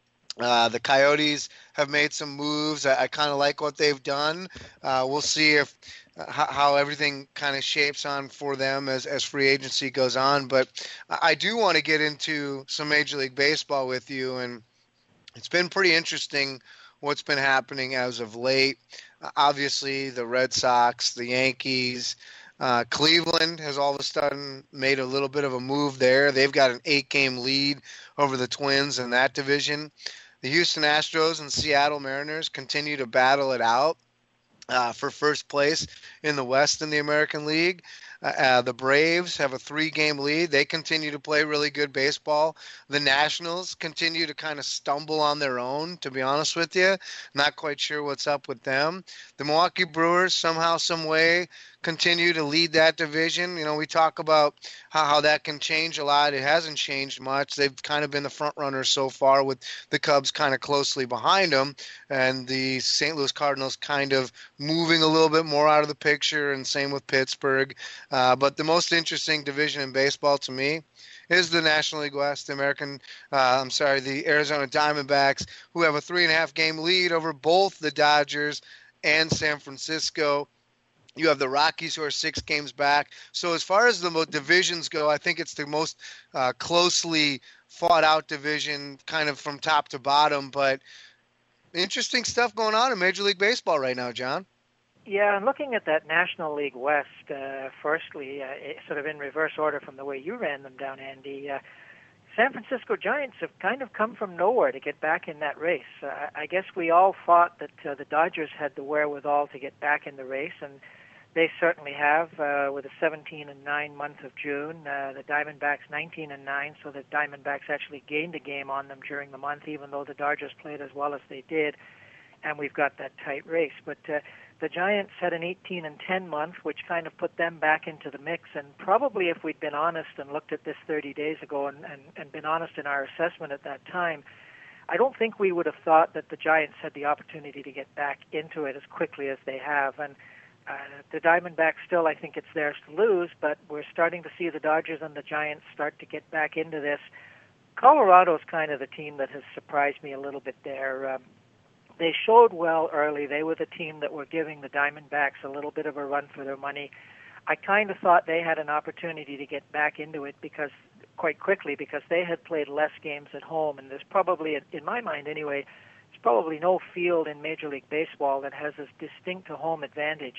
Uh, the Coyotes have made some moves. I, I kind of like what they've done. Uh, we'll see if uh, how, how everything kind of shapes on for them as, as free agency goes on. But I do want to get into some Major League Baseball with you, and it's been pretty interesting what's been happening as of late. Uh, obviously, the Red Sox, the Yankees, uh, Cleveland has all of a sudden made a little bit of a move there. They've got an eight-game lead over the Twins in that division. The Houston Astros and Seattle Mariners continue to battle it out uh, for first place in the West in the American League. Uh, uh, the Braves have a three-game lead. They continue to play really good baseball. The Nationals continue to kind of stumble on their own, to be honest with you. Not quite sure what's up with them. The Milwaukee Brewers, somehow, some way, continue to lead that division. You know, we talk about how, how that can change a lot. It hasn't changed much. They've kind of been the front runners so far, with the Cubs kind of closely behind them, and the Saint Louis Cardinals kind of moving a little bit more out of the picture, and same with Pittsburgh. Uh, but the most interesting division in baseball to me is the National League West, the American, uh, I'm sorry, the Arizona Diamondbacks, who have a three and a half game lead over both the Dodgers and San Francisco. You have the Rockies, who are six games back. So as far as the divisions go, I think it's the most uh, closely fought-out division, kind of from top to bottom. But interesting stuff going on in Major League Baseball right now, John. Yeah, and looking at that National League West, uh, firstly, uh, sort of in reverse order from the way you ran them down, Andy, uh, San Francisco Giants have kind of come from nowhere to get back in that race. Uh, I guess we all thought that uh, the Dodgers had the wherewithal to get back in the race, and they certainly have, uh, with a seventeen and nine month of June. Uh, the Diamondbacks nineteen and nine, so the Diamondbacks actually gained a game on them during the month, even though the Dodgers played as well as they did, and we've got that tight race. But uh, the Giants had an eighteen and ten month, which kind of put them back into the mix, and probably if we'd been honest and looked at this thirty days ago and, and, and been honest in our assessment at that time, I don't think we would have thought that the Giants had the opportunity to get back into it as quickly as they have. And Uh, the Diamondbacks still, I think it's theirs to lose, but we're starting to see the Dodgers and the Giants start to get back into this. Colorado's kind of the team that has surprised me a little bit there. Um, they showed well early. They were the team that were giving the Diamondbacks a little bit of a run for their money. I kind of thought they had an opportunity to get back into it because quite quickly because they had played less games at home, and there's probably, in my mind anyway, probably no field in Major League Baseball that has as distinct a home advantage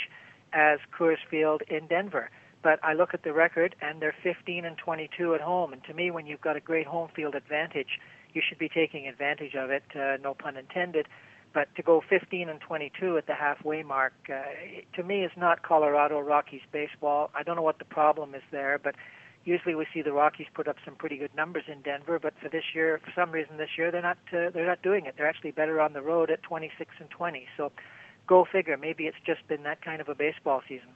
as Coors Field in Denver. But I look at the record, and they're fifteen and twenty-two at home. And to me, when you've got a great home field advantage, you should be taking advantage of it, uh, no pun intended. But to go fifteen and twenty-two at the halfway mark, uh, to me, is not Colorado Rockies baseball. I don't know what the problem is there, but usually we see the Rockies put up some pretty good numbers in Denver. But for this year, for some reason this year, they're not uh, they're not doing it. They're actually better on the road at twenty-six and twenty. So go figure. Maybe it's just been that kind of a baseball season.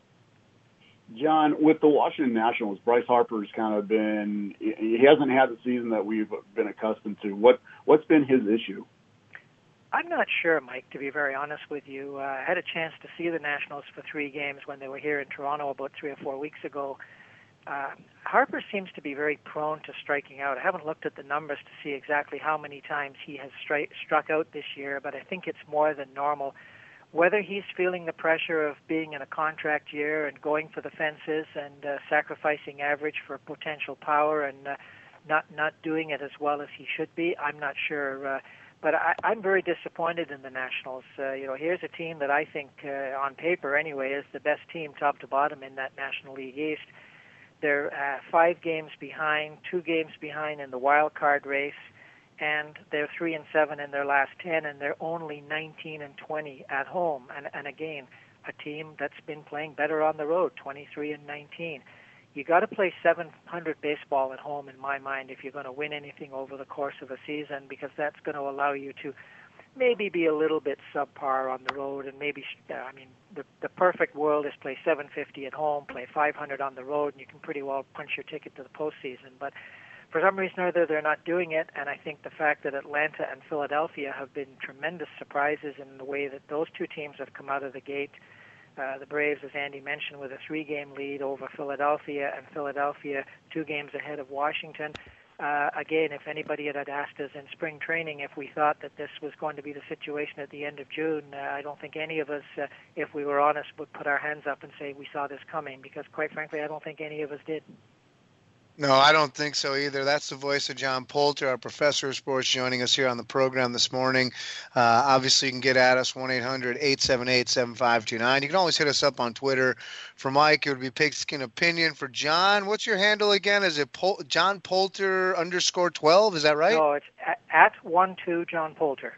John, with the Washington Nationals, Bryce Harper's kind of been, he hasn't had the season that we've been accustomed to. What, what's been his issue? I'm not sure, Mike, to be very honest with you. Uh, I had a chance to see the Nationals for three games when they were here in Toronto about three or four weeks ago. Uh, Harper seems to be very prone to striking out. I haven't looked at the numbers to see exactly how many times he has stri- struck out this year, but I think it's more than normal. Whether he's feeling the pressure of being in a contract year and going for the fences and uh, sacrificing average for potential power and uh, not not doing it as well as he should be, I'm not sure. Uh, but I, I'm very disappointed in the Nationals. Uh, you know, here's a team that I think, uh, on paper anyway, is the best team top to bottom in that National League East. They're uh, five games behind, two games behind in the wild card race, and they're three and seven in their last ten, and they're only nineteen and twenty at home. And, and again, a team that's been playing better on the road, twenty-three and nineteen. You got to play seven hundred baseball at home, in my mind, if you're going to win anything over the course of a season, because that's going to allow you to maybe be a little bit subpar on the road, and maybe, uh, I mean, the the perfect world is play seven fifty at home, play five hundred on the road, and you can pretty well punch your ticket to the postseason. But for some reason or other, they're not doing it, and I think the fact that Atlanta and Philadelphia have been tremendous surprises in the way that those two teams have come out of the gate. Uh, the Braves, as Andy mentioned, with a three-game lead over Philadelphia, and Philadelphia two games ahead of Washington. Uh, again, if anybody had asked us in spring training if we thought that this was going to be the situation at the end of June, uh, I don't think any of us, uh, if we were honest, would put our hands up and say we saw this coming, because quite frankly, I don't think any of us did. No, I don't think so either. That's the voice of John Poulter, our professor of sports, joining us here on the program this morning. Uh, obviously, you can get at us, one eight hundred eight seven eight seven five two nine. You can always hit us up on Twitter. For Mike, it would be Pigskin Opinion. For John, what's your handle again? Is it Pol- John Poulter underscore twelve? Is that right? No, it's at, at one two John Poulter.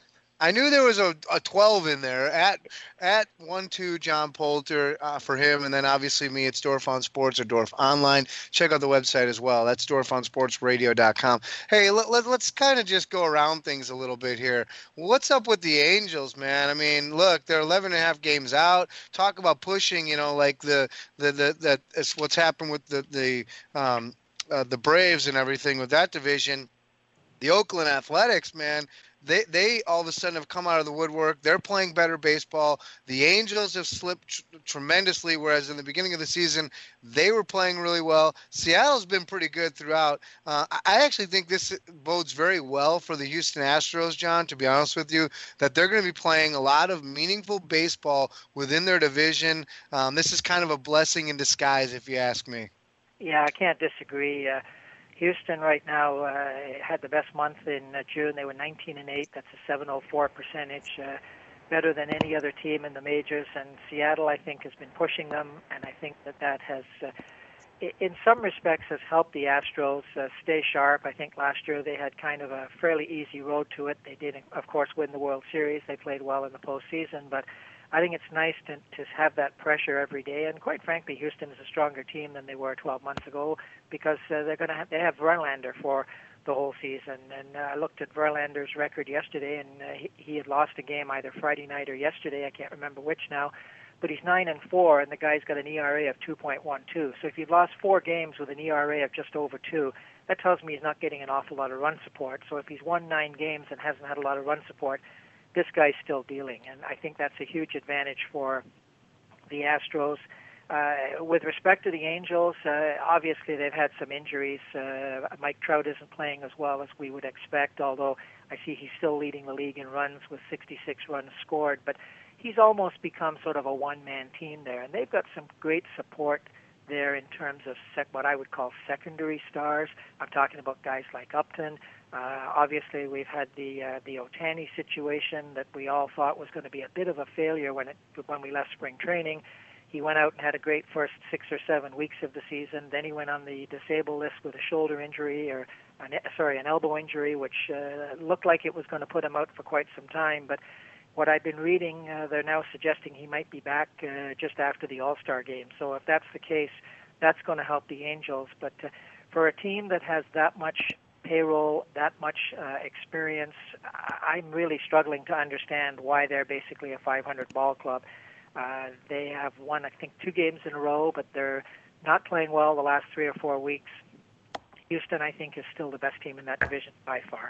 I knew there was a, a twelve in there, at at one two John Poulter uh, for him, and then obviously me, it's Dorf on Sports or Dorf Online. Check out the website as well. That's dorf on sports radio dot com. Hey, let, let, let's kind of just go around things a little bit here. What's up with the Angels, man? I mean, look, they're eleven and a half games out. Talk about pushing, you know, like the the the that is what's happened with the the um uh, the Braves and everything with that division. The Oakland Athletics, man. They they all of a sudden have come out of the woodwork. They're playing better baseball. The Angels have slipped tr- tremendously, whereas in the beginning of the season, they were playing really well. Seattle's been pretty good throughout. Uh, I actually think this bodes very well for the Houston Astros, John, to be honest with you, that they're going to be playing a lot of meaningful baseball within their division. Um, this is kind of a blessing in disguise, if you ask me. Yeah, I can't disagree. Uh, Houston right now uh, had the best month in uh, June. They were nineteen and eight. That's a seven oh four percentage, uh, better than any other team in the majors. And Seattle, I think, has been pushing them, and I think that that has, uh, in some respects, has helped the Astros uh, stay sharp. I think last year they had kind of a fairly easy road to it. They did, of course, win the World Series. They played well in the postseason, but I think it's nice to, to have that pressure every day. And quite frankly, Houston is a stronger team than they were twelve months ago, because uh, they're going to have, they have Verlander for the whole season. And uh, I looked at Verlander's record yesterday, and uh, he, he had lost a game either Friday night or yesterday. I can't remember which now. But he's nine and four, and the guy's got an E R A of two point one two. So if you've lost four games with an E R A of just over two, that tells me he's not getting an awful lot of run support. So if he's won nine games and hasn't had a lot of run support, this guy's still dealing, and I think that's a huge advantage for the Astros. Uh, with respect to the Angels, uh, obviously they've had some injuries. Uh, Mike Trout isn't playing as well as we would expect, although I see he's still leading the league in runs with sixty-six runs scored. But he's almost become sort of a one-man team there, and they've got some great support there in terms of sec- what I would call secondary stars. I'm talking about guys like Upton. Uh, obviously, we've had the uh, the Ohtani situation that we all thought was going to be a bit of a failure when it when we left spring training. He went out and had a great first six or seven weeks of the season. Then he went on the disabled list with a shoulder injury, or an, sorry, an elbow injury, which uh, looked like it was going to put him out for quite some time. But what I've been reading, uh, they're now suggesting he might be back uh, just after the All-Star game. So if that's the case, that's going to help the Angels. But uh, for a team that has that much payroll, that much uh, experience, I'm really struggling to understand why they're basically a five hundred ball club. Uh, they have won, I think, two games in a row, but they're not playing well the last three or four weeks. Houston, I think, is still the best team in that division by far.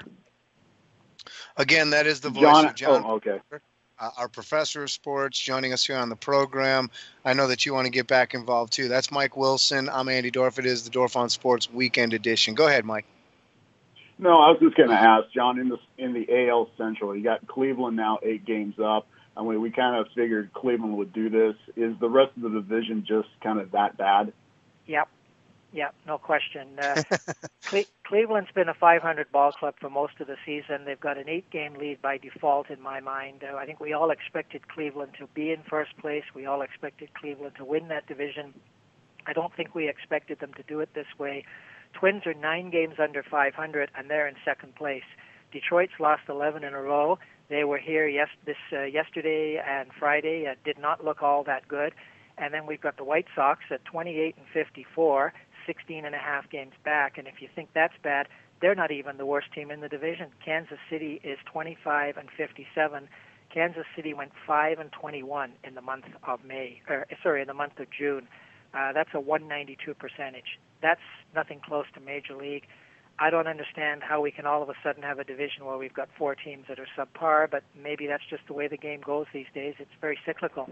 Again, that is the voice John, of John, oh, okay. uh, our professor of sports, joining us here on the program. I know that you want to get back involved, too. That's Mike Wilson. I'm Andy Dorf. It is the Dorf on Sports Weekend Edition. Go ahead, Mike. No, I was just going to ask, John, in the, in the A L Central, you got Cleveland now eight games up. I mean, we kind of figured Cleveland would do this. Is the rest of the division just kind of that bad? Yep. Yep, no question. Uh, Cle- Cleveland's been a five hundred ball club for most of the season. They've got an eight-game lead by default in my mind. Uh, I think we all expected Cleveland to be in first place. We all expected Cleveland to win that division. I don't think we expected them to do it this way. Twins are nine games under five hundred, and they're in second place. Detroit's lost eleven in a row. They were here yes, this uh, yesterday and Friday. Uh, did not look all that good. And then we've got the White Sox at twenty-eight and fifty-four, sixteen and a half games back. And if you think that's bad, they're not even the worst team in the division. Kansas City is twenty-five and fifty-seven. Kansas City went five and twenty-one in the month of May, or sorry, in the month of June. Uh, that's a one ninety-two percentage. That's nothing close to Major League. I don't understand how we can all of a sudden have a division where we've got four teams that are subpar, but maybe that's just the way the game goes these days. It's very cyclical.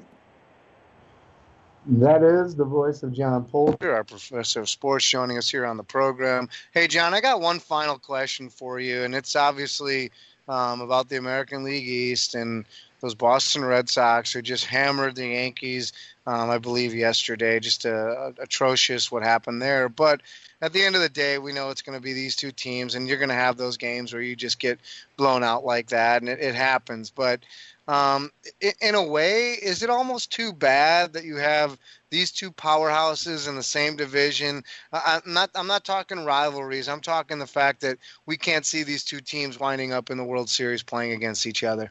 That is the voice of John Poulter, our professor of sports, joining us here on the program. Hey, John, I got one final question for you, and it's obviously um, about the American League East and those Boston Red Sox who just hammered the Yankees, um, I believe, yesterday. Just uh, atrocious what happened there. But at the end of the day, we know it's going to be these two teams, and you're going to have those games where you just get blown out like that, and it, it happens. But um, in a way, is it almost too bad that you have these two powerhouses in the same division? I'm not, I'm not talking rivalries. I'm talking the fact that we can't see these two teams winding up in the World Series playing against each other.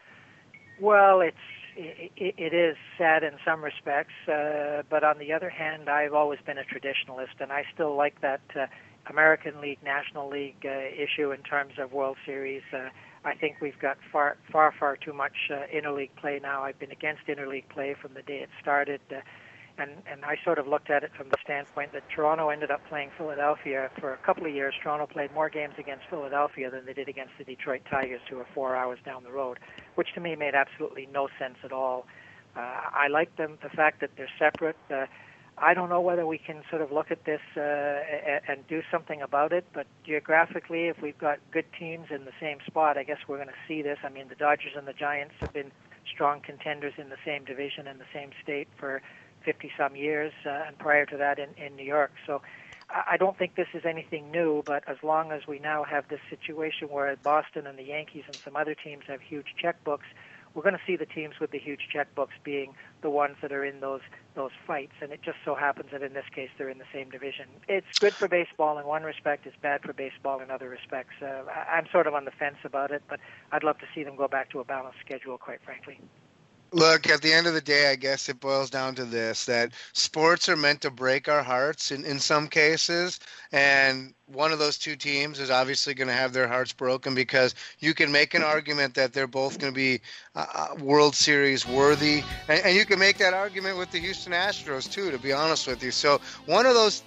Well, it's it, it is sad in some respects, uh, but on the other hand, I've always been a traditionalist, and I still like that uh, American League, National League uh, issue in terms of World Series. Uh, I think we've got far, far, far too much uh, interleague play now. I've been against interleague play from the day it started, uh, and and I sort of looked at it from the standpoint that Toronto ended up playing Philadelphia for a couple of years. Toronto played more games against Philadelphia than they did against the Detroit Tigers, who are four hours down the road, which to me made absolutely no sense at all. Uh, I like them, the fact that they're separate. Uh, I don't know whether we can sort of look at this uh, and, and do something about it, but geographically, if we've got good teams in the same spot, I guess we're going to see this. I mean, the Dodgers and the Giants have been strong contenders in the same division in the same state for fifty-some years, uh, and prior to that in, in New York. So I don't think this is anything new, but as long as we now have this situation where Boston and the Yankees and some other teams have huge checkbooks, we're going to see the teams with the huge checkbooks being the ones that are in those those fights. And it just so happens that in this case they're in the same division. It's good for baseball in one respect. It's bad for baseball in other respects. Uh, I'm sort of on the fence about it, but I'd love to see them go back to a balanced schedule, quite frankly. Look, at the end of the day, I guess it boils down to this, that sports are meant to break our hearts in, in some cases, and one of those two teams is obviously going to have their hearts broken because you can make an argument that they're both going to be uh, World Series worthy, and, and you can make that argument with the Houston Astros too, to be honest with you. So one of those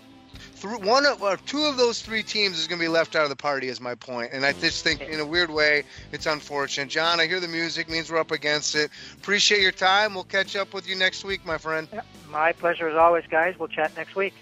One of, or two of those three teams is going to be left out of the party is my point. And I just think in a weird way, it's unfortunate. John, I hear the music means we're up against it. Appreciate your time. We'll catch up with you next week, my friend. Yeah, my pleasure as always, guys. We'll chat next week.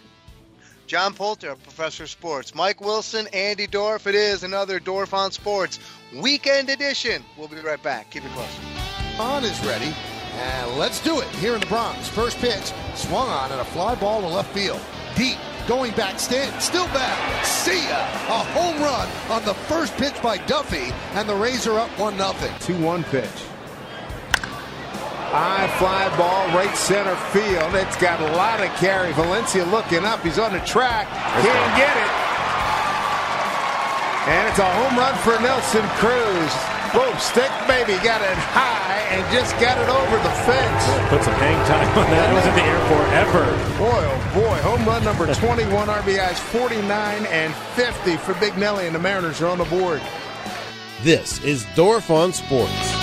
John Poulter, Professor of Sports. Mike Wilson, Andy Dorf. It is another Dorf on Sports Weekend Edition. We'll be right back. Keep it close. On is ready. And let's do it here in the Bronx. First pitch, swung on and a fly ball to left field. Deep, going back, stand, still back. See ya! A home run on the first pitch by Duffy, and the Rays are up one nothing. two one pitch. High fly ball, right center field. It's got a lot of carry. Valencia looking up. He's on the track. Can't get it. And it's a home run for Nelson Cruz. Boom, stick baby, got it high and just got it over the fence. Put some hang time on that. It was at the airport ever. Boy, oh boy, home run number twenty-one, R B Is forty-nine and fifty for Big Nelly, and the Mariners are on the board. This is Dorf on Sports.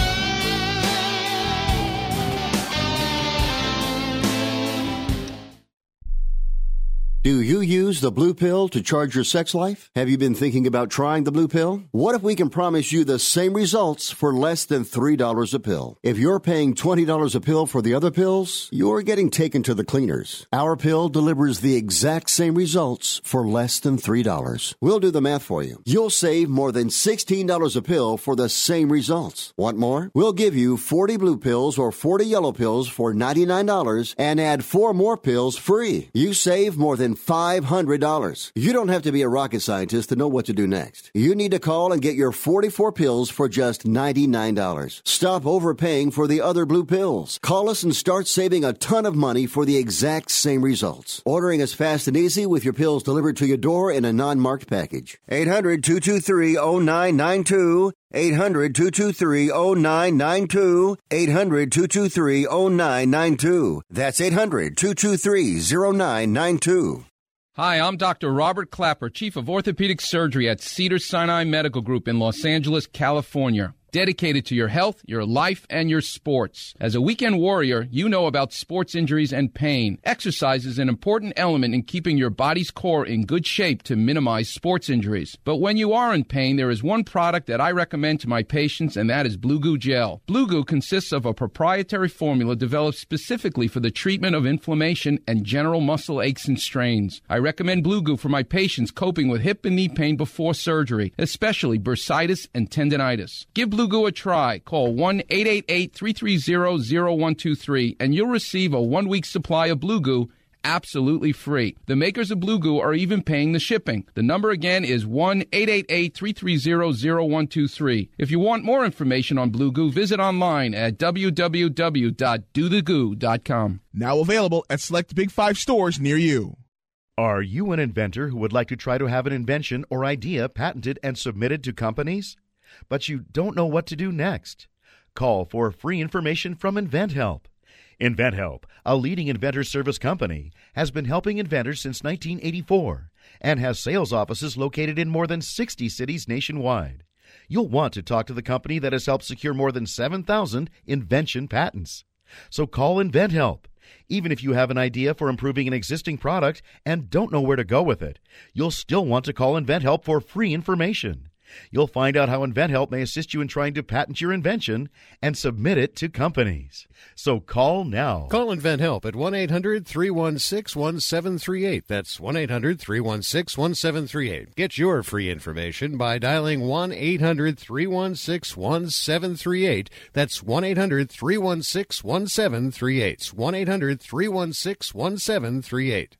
Do you use the blue pill to charge your sex life? Have you been thinking about trying the blue pill? What if we can promise you the same results for less than three dollars a pill? If you're paying twenty dollars a pill for the other pills, you're getting taken to the cleaners. Our pill delivers the exact same results for less than three dollars. We'll do the math for you. You'll save more than sixteen dollars a pill for the same results. Want more? We'll give you forty blue pills or forty yellow pills for ninety-nine dollars and add four more pills free. You save more than five hundred dollars. You don't have to be a rocket scientist to know what to do next. You need to call and get your forty-four pills for just ninety-nine dollars. Stop overpaying for the other blue pills. Call us and start saving a ton of money for the exact same results. Ordering is fast and easy with your pills delivered to your door in a non-marked package. eight hundred, two two three, oh nine nine two. eight hundred, two two three, oh nine nine two. eight hundred, two two three, oh nine nine two. That's eight hundred, two two three, oh nine nine two. Hi, I'm Doctor Robert Clapper, Chief of Orthopedic Surgery at Cedars-Sinai Medical Group in Los Angeles, California. Dedicated to your health, your life, and your sports. As a weekend warrior, you know about sports injuries and pain. Exercise is an important element in keeping your body's core in good shape to minimize sports injuries. But when you are in pain, there is one product that I recommend to my patients, and that is Blue Goo Gel. Blue Goo consists of a proprietary formula developed specifically for the treatment of inflammation and general muscle aches and strains. I recommend Blue Goo for my patients coping with hip and knee pain before surgery, especially bursitis and tendinitis. Give Blue Goo a try. Call one eight eight eight, three three zero, zero one two three and you'll receive a one-week supply of Blue Goo absolutely free. The makers of Blue Goo are even paying the shipping. The number again is one eight eight eight, three three zero, zero one two three. If you want more information on Blue Goo, visit online at w w w dot do the goo dot com. Now available at select Big Five stores near you. Are you an inventor who would like to try to have an invention or idea patented and submitted to companies? But you don't know what to do next? Call for free information from InventHelp. InventHelp, a leading inventor service company, has been helping inventors since nineteen eighty-four and has sales offices located in more than sixty cities nationwide. You'll want to talk to the company that has helped secure more than seven thousand invention patents. So call InventHelp. Even if you have an idea for improving an existing product and don't know where to go with it, you'll still want to call InventHelp for free information. You'll find out how InventHelp may assist you in trying to patent your invention and submit it to companies. So call now. Call InventHelp at one eight hundred, three one six, one seven three eight. That's one eight hundred, three one six, one seven three eight. Get your free information by dialing one eight hundred, three one six, one seven three eight. That's one eight hundred, three one six, one seven three eight. one eight hundred, three one six, one seven three eight.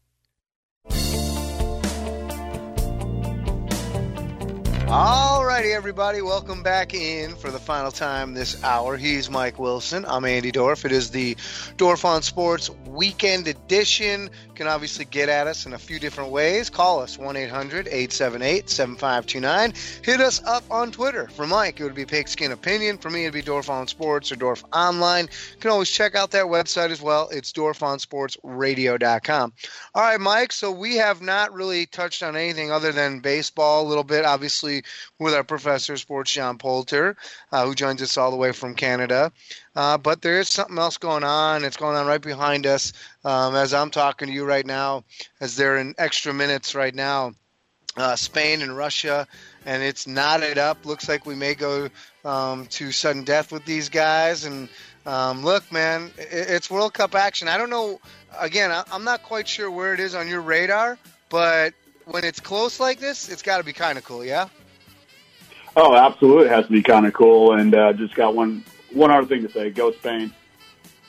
All righty, everybody. Welcome back in for the final time this hour. He's Mike Wilson. I'm Andy Dorf. It is the Dorf on Sports Weekend Edition. You can obviously get at us in a few different ways. Call us, one eight hundred, eight seven eight, seven five two nine. Hit us up on Twitter. For Mike, it would be Pigskin Opinion. For me, it would be Dorf on Sports or Dorf Online. You can always check out that website as well. It's dorf on sports radio dot com. All right, Mike, so we have not really touched on anything other than baseball a little bit, obviously, with our professor of sports, John Poulter, uh, who joins us all the way from Canada. Uh, but there is something else going on. It's going on right behind us um, as I'm talking to you right now, as they're in extra minutes right now. Uh, Spain and Russia, and it's knotted up. Looks like we may go um, to sudden death with these guys. And um, look, man, it, it's World Cup action. I don't know. Again, I, I'm not quite sure where it is on your radar, but when it's close like this, it's got to be kind of cool, yeah? Oh, absolutely. It has to be kind of cool. And uh, just got one one other thing to say. Go Spain.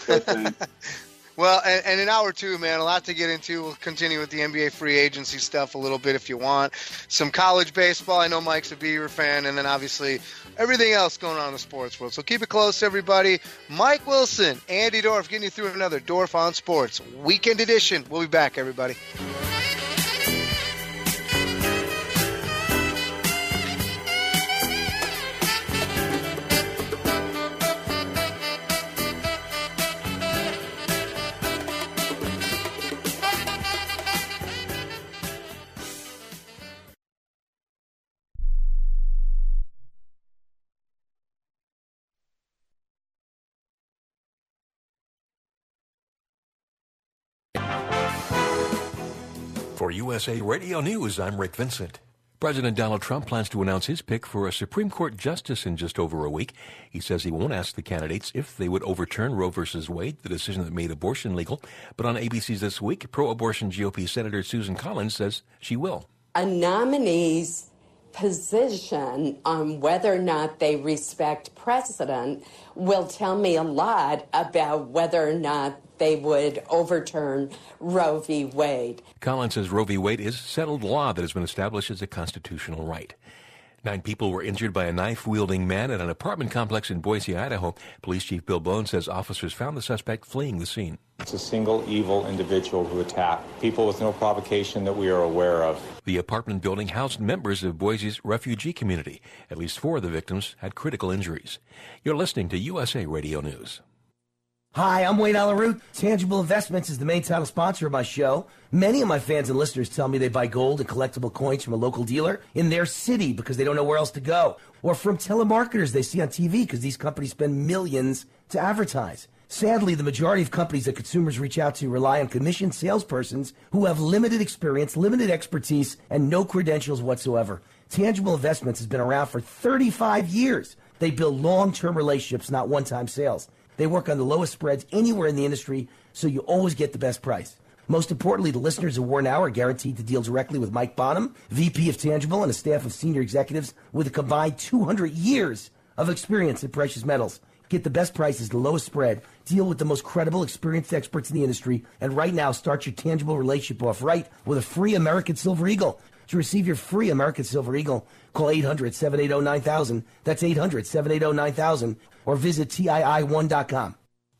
Well, and, and in hour two, man, a lot to get into. We'll continue with the N B A free agency stuff a little bit if you want. Some college baseball. I know Mike's a Beaver fan. And then obviously everything else going on in the sports world. So keep it close, everybody. Mike Wilson, Andy Dorff, getting you through another Dorff on Sports Weekend Edition. We'll be back, everybody. For U S A Radio News, I'm Rick Vincent. President Donald Trump plans to announce his pick for a Supreme Court justice in just over a week. He says he won't ask the candidates if they would overturn Roe v. Wade, the decision that made abortion legal. But on A B C's This Week, pro-abortion G O P Senator Susan Collins says she will. A nominee's position on whether or not they respect precedent will tell me a lot about whether or not they would overturn Roe v. Wade. Collins says Roe v. Wade is settled law that has been established as a constitutional right. Nine people were injured by a knife-wielding man at an apartment complex in Boise, Idaho. Police Chief Bill Bone says officers found the suspect fleeing the scene. It's a single evil individual who attacked people with no provocation that we are aware of. The apartment building housed members of Boise's refugee community. At least four of the victims had critical injuries. You're listening to U S A Radio News. Hi, I'm Wayne Alaroot. Tangible Investments is the main title sponsor of my show. Many of my fans and listeners tell me they buy gold and collectible coins from a local dealer in their city because they don't know where else to go. Or from telemarketers they see on T V because these companies spend millions to advertise. Sadly, the majority of companies that consumers reach out to rely on commissioned salespersons who have limited experience, limited expertise, and no credentials whatsoever. Tangible Investments has been around for thirty-five years. They build long-term relationships, not one-time sales. They work on the lowest spreads anywhere in the industry, so you always get the best price. Most importantly, the listeners of War Now are guaranteed to deal directly with Mike Bonham, V P of Tangible, and a staff of senior executives with a combined two hundred years of experience in precious metals. Get the best prices, the lowest spread, deal with the most credible, experienced experts in the industry, and right now start your Tangible relationship off right with a free American Silver Eagle. To receive your free American Silver Eagle, call eight hundred, seven eight zero, nine thousand. That's eight hundred, seven eight zero, nine thousand. Or visit T I I one dot com.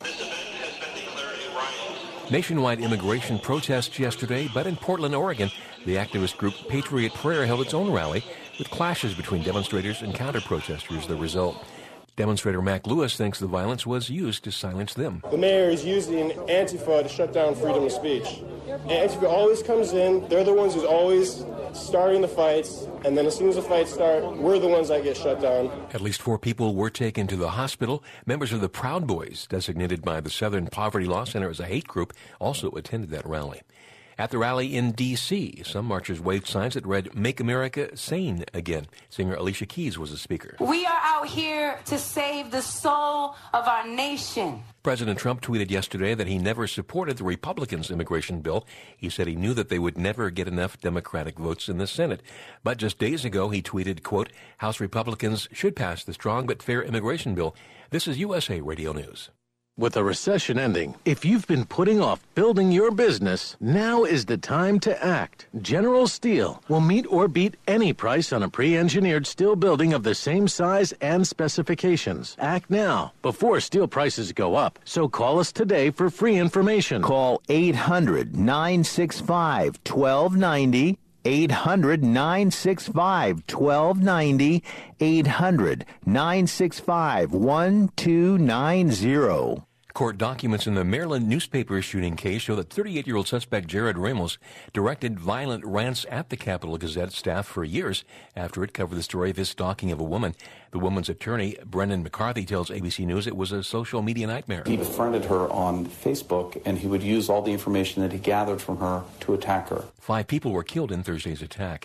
Nationwide immigration protests yesterday, but in Portland, Oregon, the activist group Patriot Prayer held its own rally with clashes between demonstrators and counter-protesters the result. Demonstrator Mac Lewis thinks the violence was used to silence them. The mayor is using Antifa to shut down freedom of speech. Antifa always comes in. They're the ones who's always starting the fights. And then as soon as the fights start, we're the ones that get shut down. At least four people were taken to the hospital. Members of the Proud Boys, designated by the Southern Poverty Law Center as a hate group, also attended that rally. At the rally in D C, some marchers waved signs that read, "Make America Sane Again." Singer Alicia Keys was a speaker. We are out here to save the soul of our nation. President Trump tweeted yesterday that he never supported the Republicans' immigration bill. He said he knew that they would never get enough Democratic votes in the Senate. But just days ago, he tweeted, quote, "House Republicans should pass the strong but fair immigration bill." This is U S A Radio News. With the recession ending, if you've been putting off building your business, now is the time to act. General Steel will meet or beat any price on a pre-engineered steel building of the same size and specifications. Act now, before steel prices go up. So call us today for free information. Call eight hundred, nine six five, twelve ninety. eight hundred, nine six five, twelve ninety, eight hundred, nine six five, one two nine zero. Court documents in the Maryland newspaper shooting case show that thirty-eight-year-old suspect Jared Ramos directed violent rants at the Capital Gazette staff for years after it covered the story of his stalking of a woman. The woman's attorney, Brendan McCarthy, tells A B C News it was a social media nightmare. He befriended her on Facebook, and he would use all the information that he gathered from her to attack her. Five people were killed in Thursday's attack.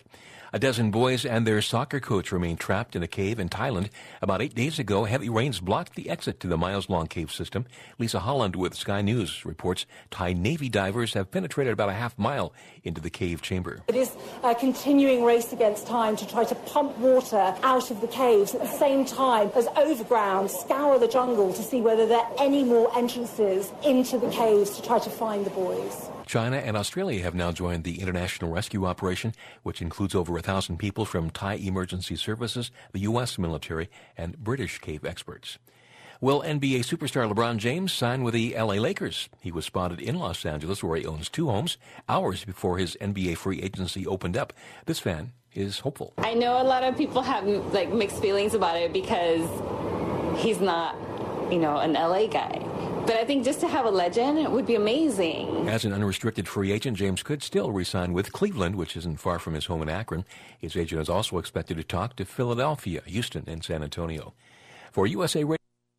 A dozen boys and their soccer coach remain trapped in a cave in Thailand. About eight days ago, heavy rains blocked the exit to the miles-long cave system. Lisa Holland with Sky News reports Thai Navy divers have penetrated about a half mile into the cave chamber. It is a continuing race against time to try to pump water out of the caves at the same time as overground scour the jungle to see whether there are any more entrances into the caves to try to find the boys. China and Australia have now joined the international rescue operation, which includes over a thousand people from Thai Emergency Services, the U S military, and British cave experts. Will N B A superstar LeBron James sign with the L A Lakers? He was spotted in Los Angeles, where he owns two homes, hours before his N B A free agency opened up. This fan is hopeful. I know a lot of people have like mixed feelings about it because he's not, you know, an L A guy. But I think just to have a legend would be amazing. As an unrestricted free agent, James could still re-sign with Cleveland, which isn't far from his home in Akron. His agent is also expected to talk to Philadelphia, Houston, and San Antonio. For U S A Radio.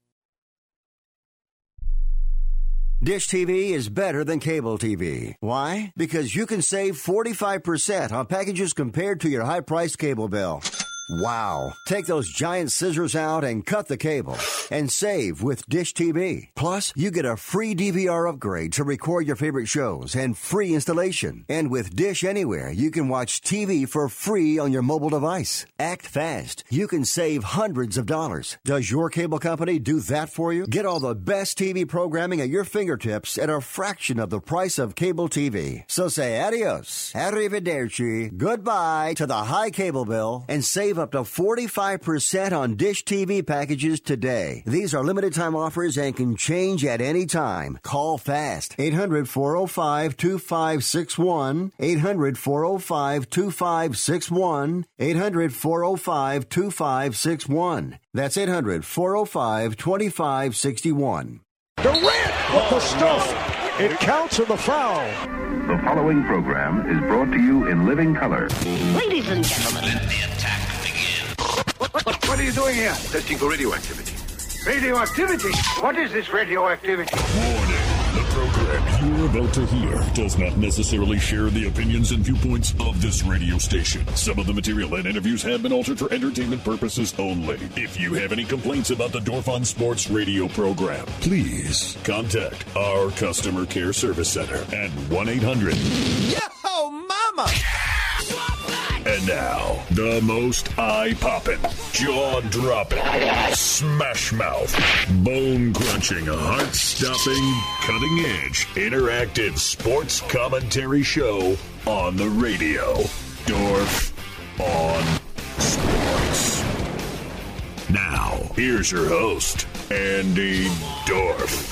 Dish T V is better than cable T V. Why? Because you can save forty-five percent on packages compared to your high-priced cable bill. Wow. Take those giant scissors out and cut the cable and save with Dish T V. Plus, you get a free D V R upgrade to record your favorite shows and free installation. And with Dish Anywhere, you can watch T V for free on your mobile device. Act fast. You can save hundreds of dollars. Does your cable company do that for you? Get all the best T V programming at your fingertips at a fraction of the price of cable T V. So say adios, arrivederci, goodbye to the high cable bill and save up to forty-five percent on Dish T V packages today. These are limited time offers and can change at any time. Call fast. eight hundred, four oh five, two five six one. eight hundred, four oh five, two five six one. eight hundred, four oh five, two five six one. That's eight hundred, four oh five, two five six one. Durant with the stuff. It counts in the foul. The following program is brought to you in living color. Ladies and gentlemen, let the attack begin. What, what, what are you doing here? Testing for radioactivity. Radioactivity? What is this radioactivity? Warning. The program you're about to hear does not necessarily share the opinions and viewpoints of this radio station. Some of the material and interviews have been altered for entertainment purposes only. If you have any complaints about the Dorf on Sports radio program, please contact our customer care service center at one eight hundred. Yo, mama! And now, the most eye-popping, jaw-dropping, smash-mouth, bone-crunching, heart-stopping, cutting-edge, interactive sports commentary show on the radio. Dorf on Sports. Now, here's your host, Andy Dorf.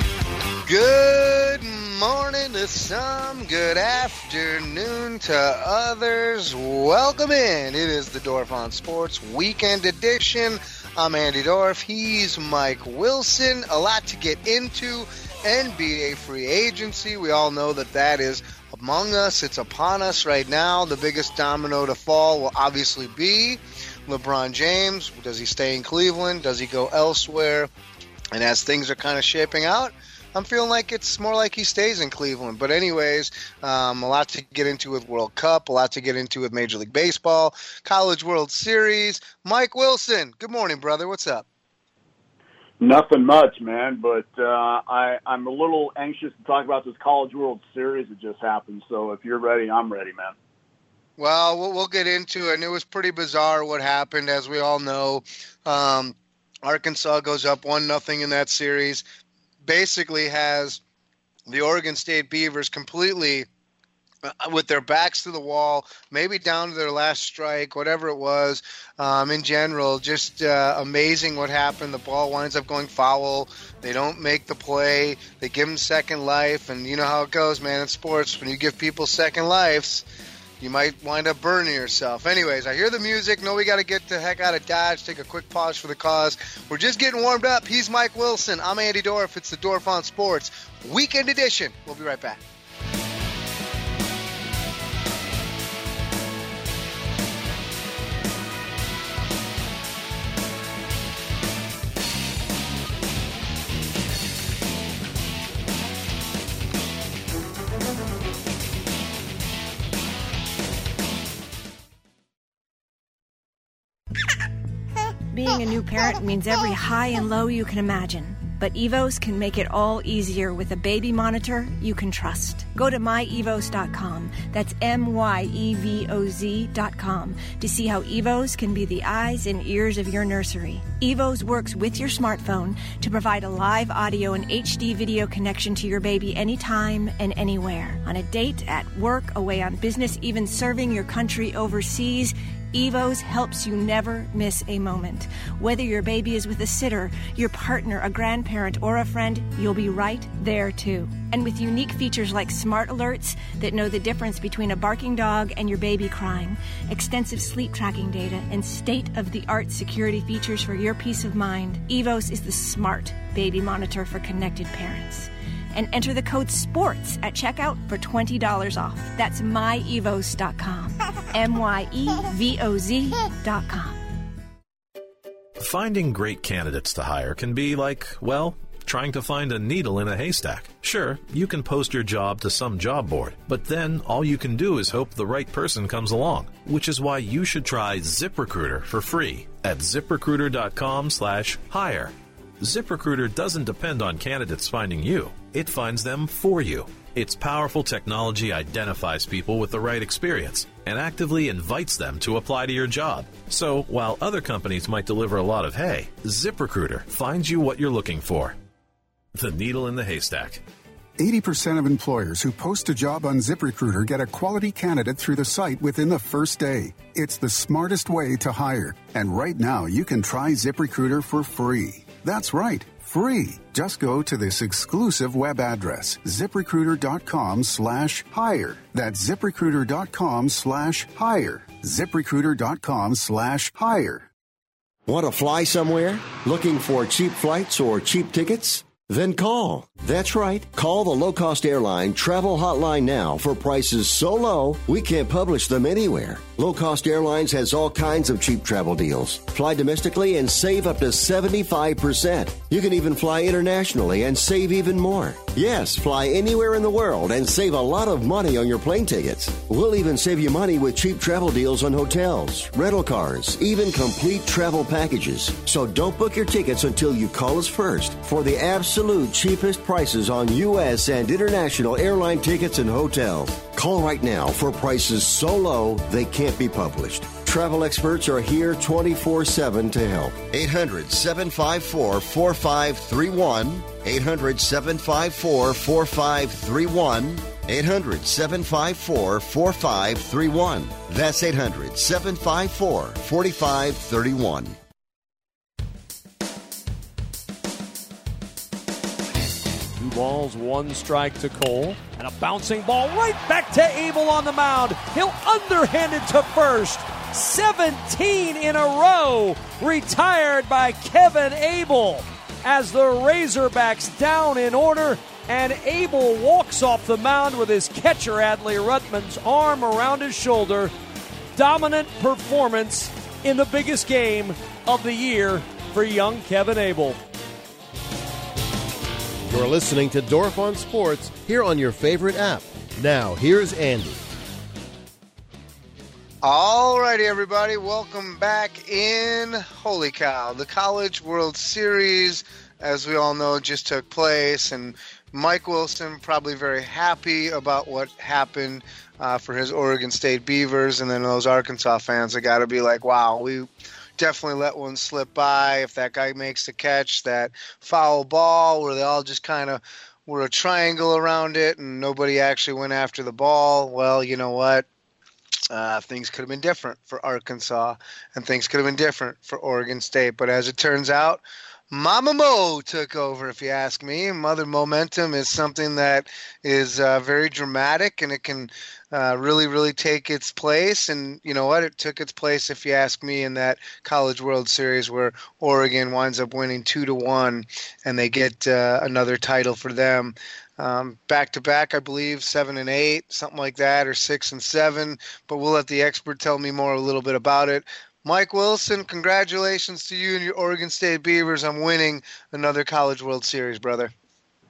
Good morning to some, good afternoon to others. Welcome in. It is the Dorf on Sports Weekend Edition. I'm Andy Dorf. He's Mike Wilson. A lot to get into. N B A free agency. We all know that that is among us. It's upon us right now. The biggest domino to fall will obviously be LeBron James. Does he stay in Cleveland? Does he go elsewhere? And as things are kind of shaping out, I'm feeling like it's more like he stays in Cleveland. But anyways, um, a lot to get into with World Cup, a lot to get into with Major League Baseball, College World Series. Mike Wilson, good morning, brother. What's up? Nothing much, man, but uh, I, I'm a little anxious to talk about this College World Series that just happened. So if you're ready, I'm ready, man. Well, we'll, we'll get into it. And it was pretty bizarre what happened, as we all know. Um, Arkansas goes up one nothing in that series. Basically has the Oregon State Beavers completely uh, with their backs to the wall, maybe down to their last strike, whatever it was. Um, in general, just uh, amazing what happened. The ball winds up going foul. They don't make the play. They give them second life, and you know how it goes, man, in sports. When you give people second lives, you might wind up burning yourself. Anyways, I hear the music. No, we got to get the heck out of Dodge. Take a quick pause for the cause. We're just getting warmed up. He's Mike Wilson. I'm Andy Dorf. It's the Dorf on Sports Weekend Edition. We'll be right back. Being a new parent means every high and low you can imagine. But Evos can make it all easier with a baby monitor you can trust. Go to my evos dot com, that's M Y E V O Z dot com, to see how Evos can be the eyes and ears of your nursery. Evos works with your smartphone to provide a live audio and H D video connection to your baby anytime and anywhere. On a date, at work, away on business, even serving your country overseas, Evos helps you never miss a moment. Whether your baby is with a sitter, your partner, a grandparent, or a friend, you'll be right there too. And with unique features like smart alerts that know the difference between a barking dog and your baby crying, extensive sleep tracking data, and state-of-the-art security features for your peace of mind, Evos is the smart baby monitor for connected parents. And enter the code SPORTS at checkout for twenty dollars off. That's my evos dot com. M Y E V O Z dot com. Finding great candidates to hire can be like, well, trying to find a needle in a haystack. Sure, you can post your job to some job board, but then all you can do is hope the right person comes along, which is why you should try ZipRecruiter for free at ziprecruiter dot com slash hire. ZipRecruiter doesn't depend on candidates finding you. It finds them for you. Its powerful technology identifies people with the right experience and actively invites them to apply to your job. So, while other companies might deliver a lot of hay, ZipRecruiter finds you what you're looking for. The needle in the haystack. eighty percent of employers who post a job on ZipRecruiter get a quality candidate through the site within the first day. It's the smartest way to hire. And right now, you can try ZipRecruiter for free. That's right, free. Just go to this exclusive web address, ziprecruiter dot com slash hire. That's ziprecruiter dot com slash hire. ziprecruiter dot com slash hire. Want to fly somewhere? Looking for cheap flights or cheap tickets? Then call. That's right. Call the low-cost airline travel hotline now for prices so low we can't publish them anywhere. Low-cost airlines has all kinds of cheap travel deals. Fly domestically and save up to seventy-five percent. You can even fly internationally and save even more. Yes, fly anywhere in the world and save a lot of money on your plane tickets. We'll even save you money with cheap travel deals on hotels, rental cars, even complete travel packages. So don't book your tickets until you call us first for the absolute cheapest prices on U S and international airline tickets and hotels. Call right now for prices so low they can't be published. Travel experts are here twenty-four seven to help. eight hundred, seven five four, four five three one. eight hundred, seven five four, four five three one. eight hundred, seven five four, four five three one. That's eight hundred, seven five four, four five three one. Two balls, one strike to Cole. And a bouncing ball right back to Abel on the mound. He'll underhand it to first. seventeen in a row retired by Kevin Abel as the Razorbacks down in order, and Abel walks off the mound with his catcher Adley Rutman's arm around his shoulder. Dominant performance in the biggest game of the year for young Kevin Abel. You're listening to Dorf on Sports here on your favorite app. Now, here's Andy. All righty, everybody. Welcome back in. Holy cow. The College World Series, as we all know, just took place. And Mike Wilson probably very happy about what happened uh, for his Oregon State Beavers. And then those Arkansas fans have got to be like, wow, we definitely let one slip by. If that guy makes the catch, that foul ball where they all just kind of were a triangle around it and nobody actually went after the ball, well, you know what? Uh, things could have been different for Arkansas, and things could have been different for Oregon State. But as it turns out, Mama Mo took over, if you ask me. Mother momentum is something that is uh, very dramatic, and it can uh, really, really take its place. And you know what? It took its place, if you ask me, in that College World Series where Oregon winds up winning two to one, and they get uh, another title for them. Um, back to back, I believe, seven and eight, something like that, or six and seven. But we'll let the expert tell me more a little bit about it. Mike Wilson, congratulations to you and your Oregon State Beavers on winning another College World Series, brother.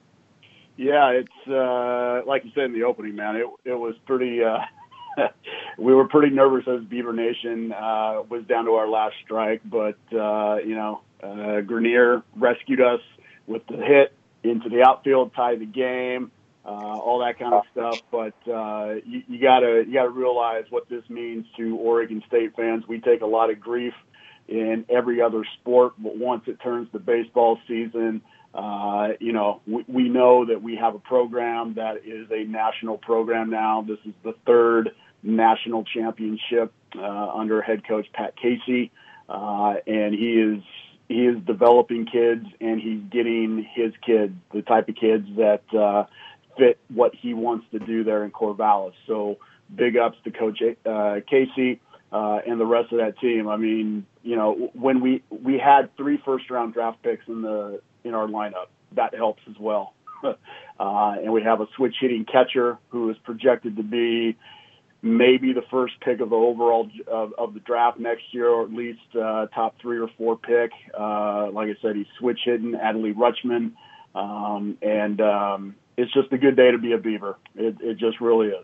Yeah, it's uh, like you said in the opening, man. It it was pretty uh, we were pretty nervous as Beaver Nation uh, was down to our last strike, but uh, you know, uh, Grenier rescued us with the hit into the outfield, tied the game, uh, all that kind of stuff. But uh, you, you gotta you gotta realize what this means to Oregon State fans. We take a lot of grief in every other sport, but once it turns to baseball season, uh, you know, we, we know that we have a program that is a national program now. This is the third national championship uh, under head coach Pat Casey, uh, and he is he is developing kids, and he's getting his kids, the type of kids that uh, fit what he wants to do there in Corvallis. So big ups to Coach uh, Casey uh, and the rest of that team. I mean, you know, when we we had three first round draft picks in the in our lineup, that helps as well. uh, and we have a switch hitting catcher who is projected to be maybe the first pick of the overall of, of the draft next year, or at least uh, top three or four pick. Uh, like I said, he's switch hitting, Adley Rutschman, um, and um, it's just a good day to be a Beaver. It, it just really is.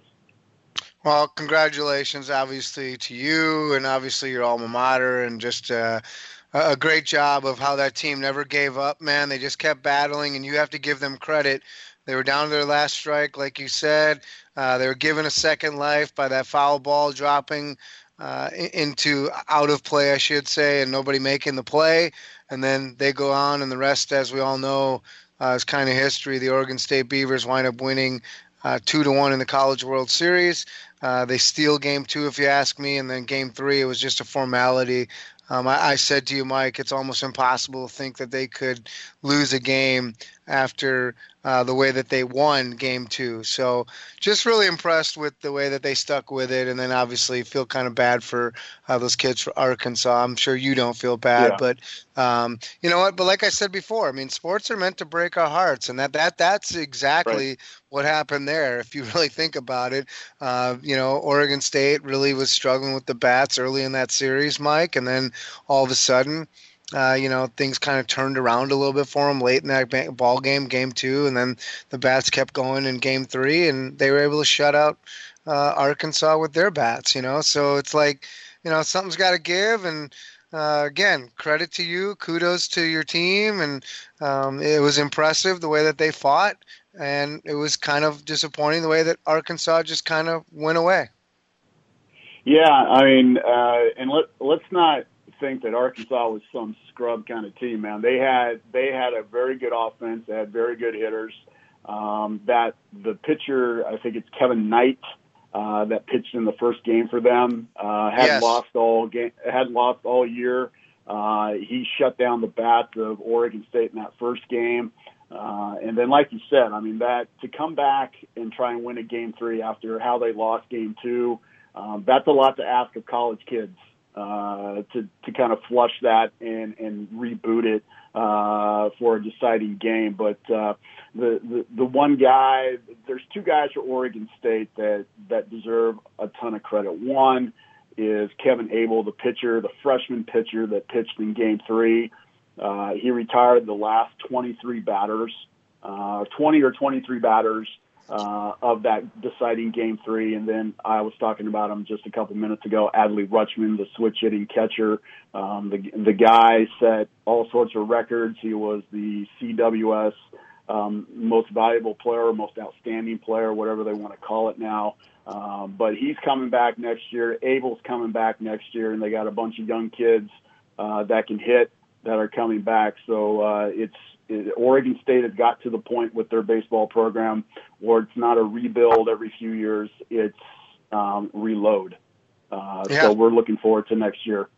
Well, congratulations, obviously, to you and obviously your alma mater, and just uh, a great job of how that team never gave up, man. They just kept battling, and you have to give them credit. They were down to their last strike, like you said. Uh, they were given a second life by that foul ball dropping uh, into out of play, I should say, and nobody making the play. And then they go on, and the rest, as we all know, uh, is kind of history. The Oregon State Beavers wind up winning uh, two to one in the College World Series. Uh, they steal game two, if you ask me, and then game three, it was just a formality. Um, I, I said to you, Mike, it's almost impossible to think that they could lose a game after uh, the way that they won game two. So just really impressed with the way that they stuck with it. And then obviously feel kind of bad for uh, those kids for Arkansas. I'm sure you don't feel bad, yeah. but um, you know what? But like I said before, I mean, sports are meant to break our hearts, and that, that that's exactly right. What happened there. If you really think about it, uh, you know, Oregon State really was struggling with the bats early in that series, Mike. And then all of a sudden, Uh, you know, things kind of turned around a little bit for them late in that ball game, game two, and then the bats kept going in game three, and they were able to shut out uh, Arkansas with their bats, you know. So it's like, you know, something's got to give, and uh, again, credit to you, kudos to your team, and um, it was impressive the way that they fought, and it was kind of disappointing the way that Arkansas just kind of went away. Yeah, I mean, uh, and let, let's not think that Arkansas was some scrub kind of team, man. They had they had a very good offense. They had very good hitters. Um, that the pitcher, I think it's Kevin Knight, uh, that pitched in the first game for them, uh, had yes. lost all game, had lost all year. Uh, he shut down the bats of Oregon State in that first game. Uh, and then, like you said, I mean, that to come back and try and win a game three after how they lost game two, um, that's a lot to ask of college kids. Uh, to, to kind of flush that and, and reboot it uh, for a deciding game. But uh, the, the the one guy, there's two guys for Oregon State that, that deserve a ton of credit. One is Kevin Abel, the pitcher, the freshman pitcher that pitched in game three. Uh, he retired the last twenty-three batters, uh, twenty or twenty-three batters Uh, of that deciding game three. And then I was talking about him just a couple minutes ago, Adley Rutschman, the switch hitting catcher. Um, the, the guy set all sorts of records. He was the C W S um, most valuable player, most outstanding player, whatever they want to call it now. Um, but he's coming back next year. Abel's coming back next year, and they got a bunch of young kids uh, that can hit that are coming back. So uh, it's Oregon State has got to the point with their baseball program where it's not a rebuild every few years, it's um, reload. Uh, yeah. So we're looking forward to next year.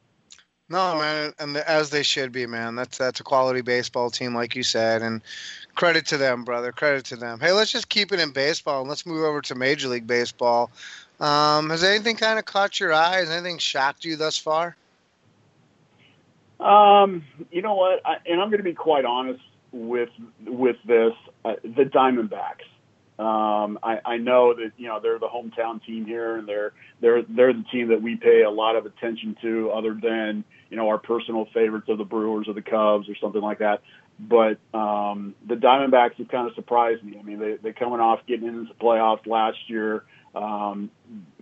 No, man, and as they should be, man. That's that's a quality baseball team, like you said, and credit to them, brother. Credit to them. Hey, let's just keep it in baseball, and let's move over to Major League Baseball. Um, has anything kind of caught your eye? Has anything shocked you thus far? Um, you know what, I, and I'm going to be quite honest with with this. Uh, the Diamondbacks. Um, I, I know that you know they're the hometown team here, and they're they're they're the team that we pay a lot of attention to, other than you know our personal favorites of the Brewers or the Cubs or something like that. But um, the Diamondbacks have kind of surprised me. I mean, they they're coming off getting into the playoffs last year. Um,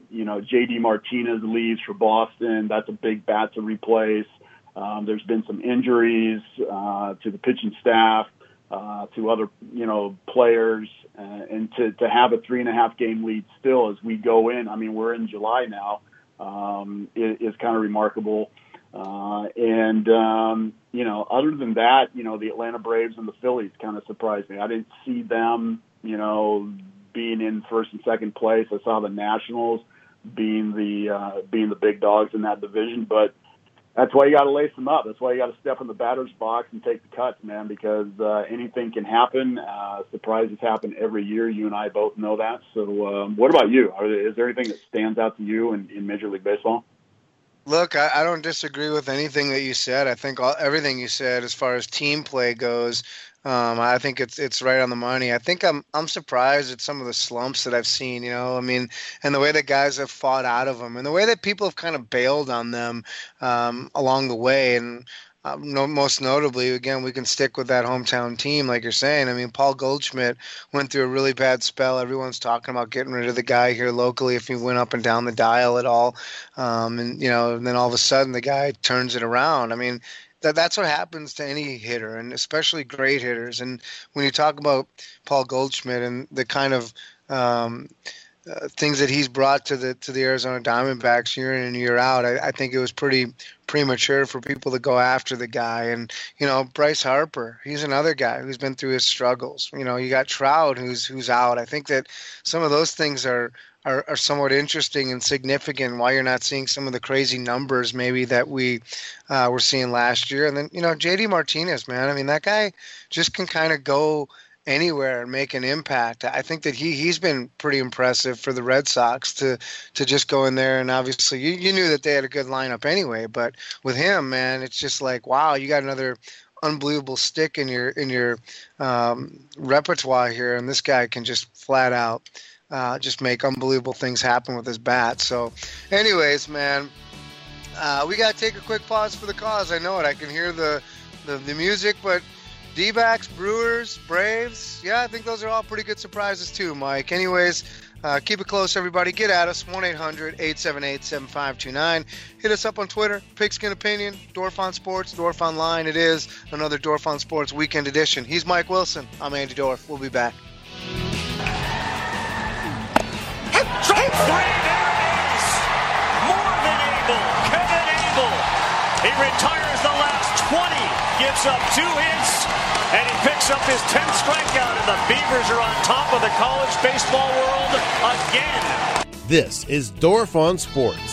you know, J D Martinez leaves for Boston. That's a big bat to replace. Um, there's been some injuries uh, to the pitching staff, uh, to other, you know, players, uh, and to, to have a three and a half game lead still as we go in. I mean, we're in July now, um, is, is kind of remarkable. Uh, and, um, you know, other than that, you know, the Atlanta Braves and the Phillies kind of surprised me. I didn't see them, you know, being in first and second place. I saw the Nationals being the, uh, being the big dogs in that division, but that's why you got to lace them up. That's why you got to step in the batter's box and take the cuts, man, because uh, anything can happen. Uh, surprises happen every year. You and I both know that. So um, what about you? Are there, is there anything that stands out to you in, in Major League Baseball? Look, I, I don't disagree with anything that you said. I think all, everything you said as far as team play goes, um, I think it's it's right on the money. I think I'm I'm surprised at some of the slumps that I've seen, you know, I mean, and the way that guys have fought out of them and the way that people have kind of bailed on them um, along the way. And Uh, no, most notably, again, we can stick with that hometown team, like you're saying. I mean, Paul Goldschmidt went through a really bad spell. Everyone's talking about getting rid of the guy here locally if he went up and down the dial at all. Um, and, you know, and then all of a sudden the guy turns it around. I mean, that that's what happens to any hitter, and especially great hitters. And when you talk about Paul Goldschmidt and the kind of um, uh, things that he's brought to the to the Arizona Diamondbacks year in and year out, I, I think it was pretty premature for people to go after the guy. And, you know, Bryce Harper, he's another guy who's been through his struggles. You know, you got Trout who's who's out. I think that some of those things are are, are somewhat interesting and significant, why you're not seeing some of the crazy numbers maybe that we uh, were seeing last year. And then, you know, J D Martinez, man, I mean, that guy just can kind of go anywhere and make an impact. I think that he he's been pretty impressive for the Red Sox to to just go in there, and obviously you, you knew that they had a good lineup anyway, but with him, man, it's just like, wow, you got another unbelievable stick in your in your um, repertoire here, and this guy can just flat out uh, just make unbelievable things happen with his bat. So anyways, man, uh, we got to take a quick pause for the cause. I know it. I can hear the the, the music, but D-backs, Brewers, Braves, yeah, I think those are all pretty good surprises too, Mike. Anyways, uh, keep it close, everybody. Get at us, one eight hundred eight seven eight seven five two nine. Hit us up on Twitter, Pigskin Opinion, Dorf on Sports, Dorf Online. It is another Dorf on Sports Weekend Edition. He's Mike Wilson. I'm Andy Dorf. We'll be back. Strike three, there it is! More than able, Kevin Abel. He retires the last twenty, gives up two hits, and he picks up his tenth strikeout, and the Beavers are on top of the college baseball world again. This is Dorf on Sports.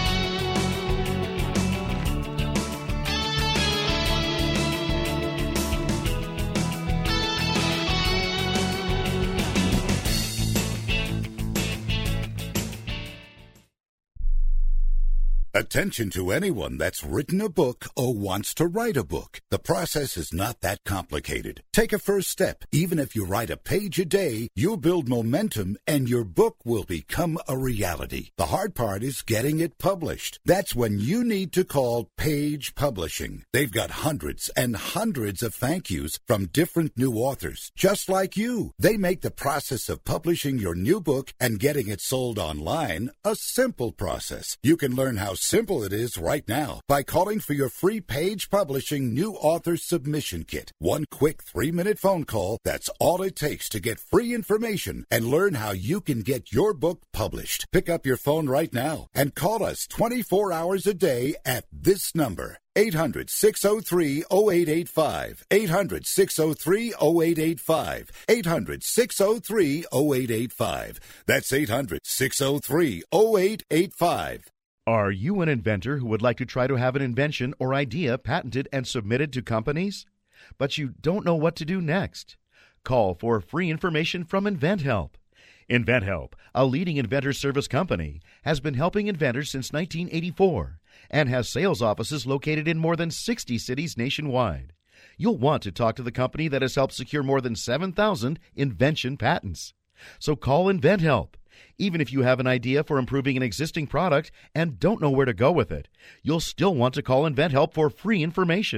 Attention to anyone that's written a book or wants to write a book. The process is not that complicated. Take a first step. Even if you write a page a day, you'll build momentum and your book will become a reality. The hard part is getting it published. That's when you need to call Page Publishing. They've got hundreds and hundreds of thank yous from different new authors, just like you. They make the process of publishing your new book and getting it sold online a simple process. You can learn how simple it is right now by calling for your free Page Publishing New Author Submission Kit. One quick three-minute phone call, that's all it takes to get free information and learn how you can get your book published. Pick up your phone right now and call us twenty-four hours a day at this number. eight hundred, six oh three, oh eight eight five. eight hundred, six oh three, oh eight eight five. eight hundred, six oh three, oh eight eight five. That's eight hundred, six oh three, oh eight eight five. Are you an inventor who would like to try to have an invention or idea patented and submitted to companies, but you don't know what to do next? Call for free information from InventHelp. InventHelp, a leading inventor service company, has been helping inventors since nineteen eighty-four and has sales offices located in more than sixty cities nationwide. You'll want to talk to the company that has helped secure more than seven thousand invention patents. So call InventHelp. Even if you have an idea for improving an existing product and don't know where to go with it, you'll still want to call InventHelp for free information.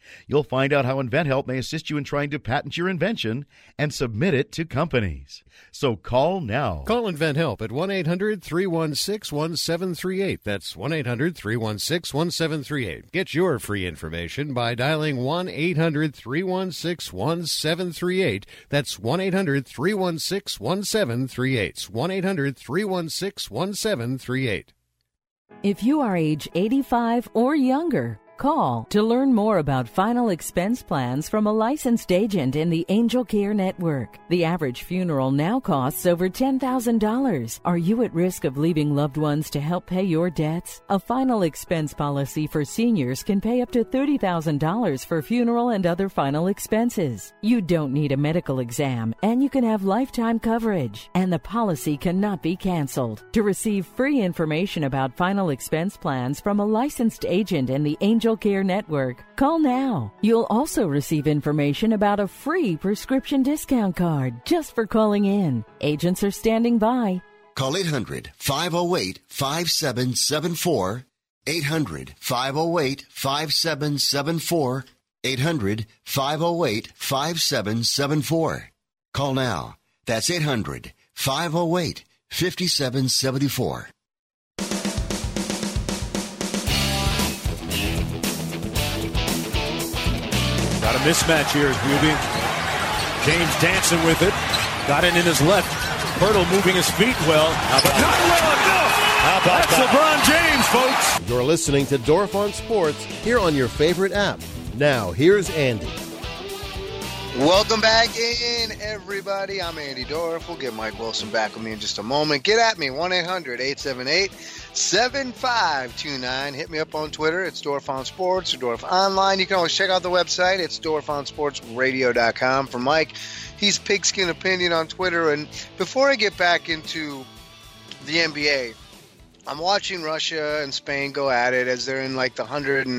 You'll find out how InventHelp may assist you in trying to patent your invention and submit it to companies. So call now. Call InventHelp at one eight hundred three one six one seven three eight. That's one eight hundred three one six one seven three eight. Get your free information by dialing one eight hundred three one six one seven three eight. That's one eight hundred three one six one seven three eight. one eight hundred three one six one seven three eight. If you are age eighty-five or younger, call to learn more about final expense plans from a licensed agent in the Angel Care Network. The average funeral now costs over ten thousand dollars. Are you at risk of leaving loved ones to help pay your debts? A final expense policy for seniors can pay up to thirty thousand dollars for funeral and other final expenses. You don't need a medical exam, and you can have lifetime coverage, and the policy cannot be canceled. To receive free information about final expense plans from a licensed agent in the Angel Care Network, call now. You'll also receive information about a free prescription discount card just for calling in. Agents are standing by. Call eight hundred five oh eight five seven seven four. eight hundred five oh eight five seven seven four. eight hundred five oh eight five seven seven four. Call now. That's eight hundred five oh eight five seven seven four. Got a mismatch here, Beauty. James dancing with it. Got it in his left. Pirtle moving his feet well. But not well enough. How about That's that? LeBron James, folks. You're listening to Dorf on Sports here on your favorite app. Now, here's Andy. Welcome back in, everybody. I'm Andy Dorf. We'll get Mike Wilson back with me in just a moment. Get at me, one eight hundred eight seven eight seven five two nine. Hit me up on Twitter. It's Dorf on Sports or Dorf Online. You can always check out the website. It's dorf on sports radio dot com. For Mike, he's Pigskin Opinion on Twitter. And before I get back into the N B A, I'm watching Russia and Spain go at it as they're in like the one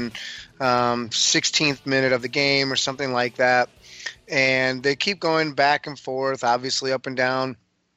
hundred sixteenth minute of the game or something like that. And they keep going back and forth, obviously up and down.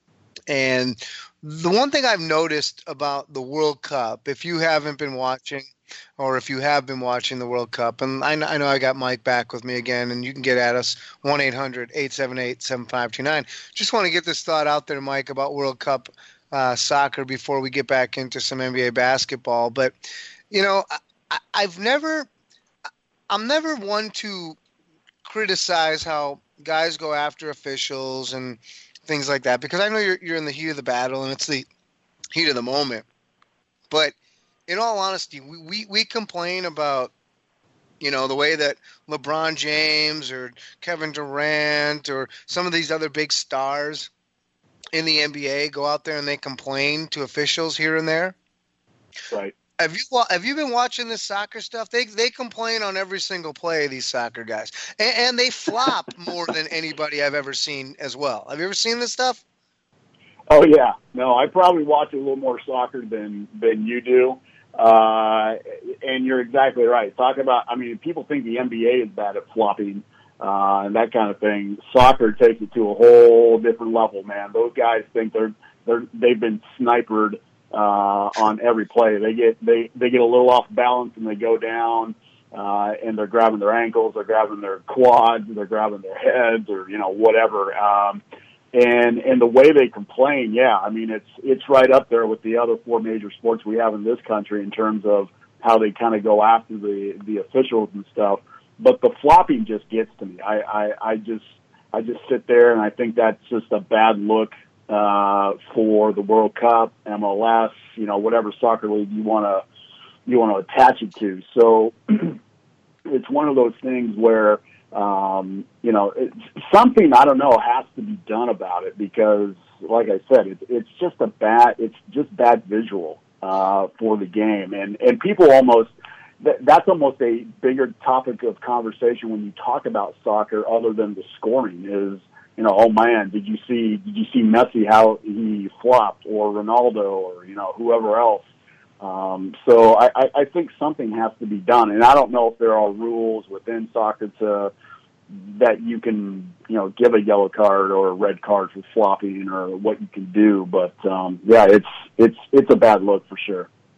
And the one thing I've noticed about the World Cup, if you haven't been watching or if you have been watching the World Cup, and I know I, know I got Mike back with me again, and you can get at us, one eight hundred eight seven eight seven five two nine. Just want to get this thought out there, Mike, about World Cup uh, soccer before we get back into some N B A basketball. But, you know, I, I've never – I'm never one to – criticize how guys go after officials and things like that, because I know you're you're in the heat of the battle and it's the heat of the moment. But in all honesty, we, we, we complain about, you know, the way that LeBron James or Kevin Durant or some of these other big stars in the N B A go out there and they complain to officials here and there. Right. Have you have you been watching this soccer stuff? They they complain on every single play, these soccer guys, and, and they flop more than anybody I've ever seen as well. Have you ever seen this stuff? Oh yeah, no, I probably watch a little more soccer than than you do, uh, and you're exactly right. Talk about, I mean, people think the N B A is bad at flopping uh, and that kind of thing. Soccer takes it to a whole different level, man. Those guys think they're they're they've been sniped. Uh, on every play, they get they, they get a little off balance and they go down, uh, and they're grabbing their ankles, they're grabbing their quads, they're grabbing their heads, or you know whatever. Um, and and the way they complain, yeah, I mean it's it's right up there with the other four major sports we have in this country in terms of how they kind of go after the the officials and stuff. But the flopping just gets to me. I, I I just I just sit there and I think that's just a bad look. Uh, for the World Cup, M L S, you know, whatever soccer league you want to you want to attach it to. So it's one of those things where, um, you know, it's something, I don't know, has to be done about it because, like I said, it's it's just a bad, it's just bad visual uh, for the game, and and people almost. That's almost a bigger topic of conversation when you talk about soccer, other than the scoring. Is you know, oh man, did you see did you see Messi how he flopped, or Ronaldo, or you know whoever else? Um, so I, I, I think something has to be done, and I don't know if there are rules within soccer to that you can you know give a yellow card or a red card for flopping, or what you can do. But um, yeah, it's it's it's a bad look for sure.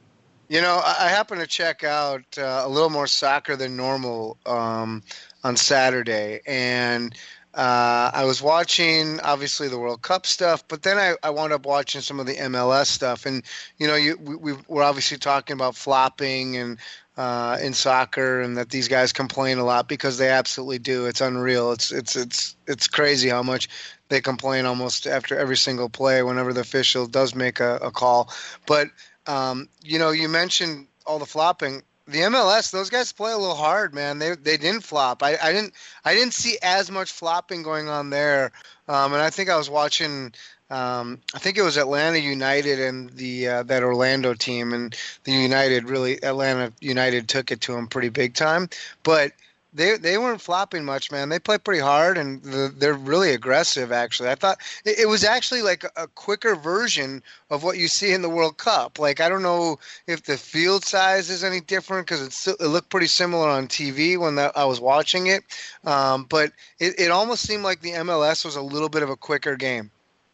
You know, I, I happened to check out uh, a little more soccer than normal um, on Saturday, and uh, I was watching obviously the World Cup stuff, but then I, I wound up watching some of the M L S stuff, and you know, you we, we we're obviously talking about flopping and uh, in soccer, and that these guys complain a lot because they absolutely do. It's unreal. It's it's it's it's crazy how much they complain almost after every single play whenever the official does make a, a call. But um, you know, you mentioned all the flopping. The M L S, those guys play a little hard, man. They they didn't flop. I, I didn't I didn't see as much flopping going on there. Um, and I think I was watching. Um, I think it was Atlanta United and the uh, that Orlando team, and the United really Atlanta United took it to them pretty big time. But they they weren't flopping much, man. They play pretty hard, and the, they're really aggressive. Actually, I thought it, it was actually like a, a quicker version of what you see in the World Cup. Like, I don't know if the field size is any different because it looked pretty similar on T V when that, I was watching it, um, but it, it almost seemed like the M L S was a little bit of a quicker game.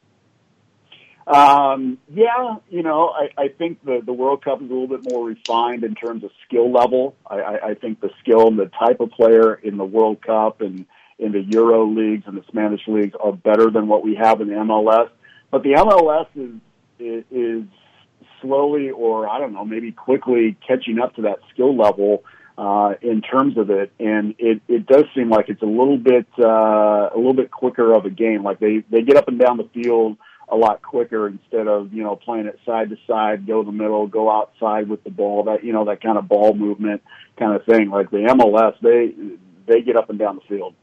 Um, yeah, you know, I, I think the, the World Cup is a little bit more refined in terms of skill level. I, I, I think the skill and the type of player in the World Cup and in the Euro leagues and the Spanish leagues are better than what we have in the M L S. But the M L S is, is, is slowly, or I don't know, maybe quickly catching up to that skill level uh, in terms of it. And it, it does seem like it's a little bit, uh, a little bit quicker of a game. Like they, they get up and down the field a lot quicker instead of, you know, playing it side to side, go the middle, go outside with the ball, that, you know, that kind of ball movement kind of thing. Like the M L S, they, they get up and down the field.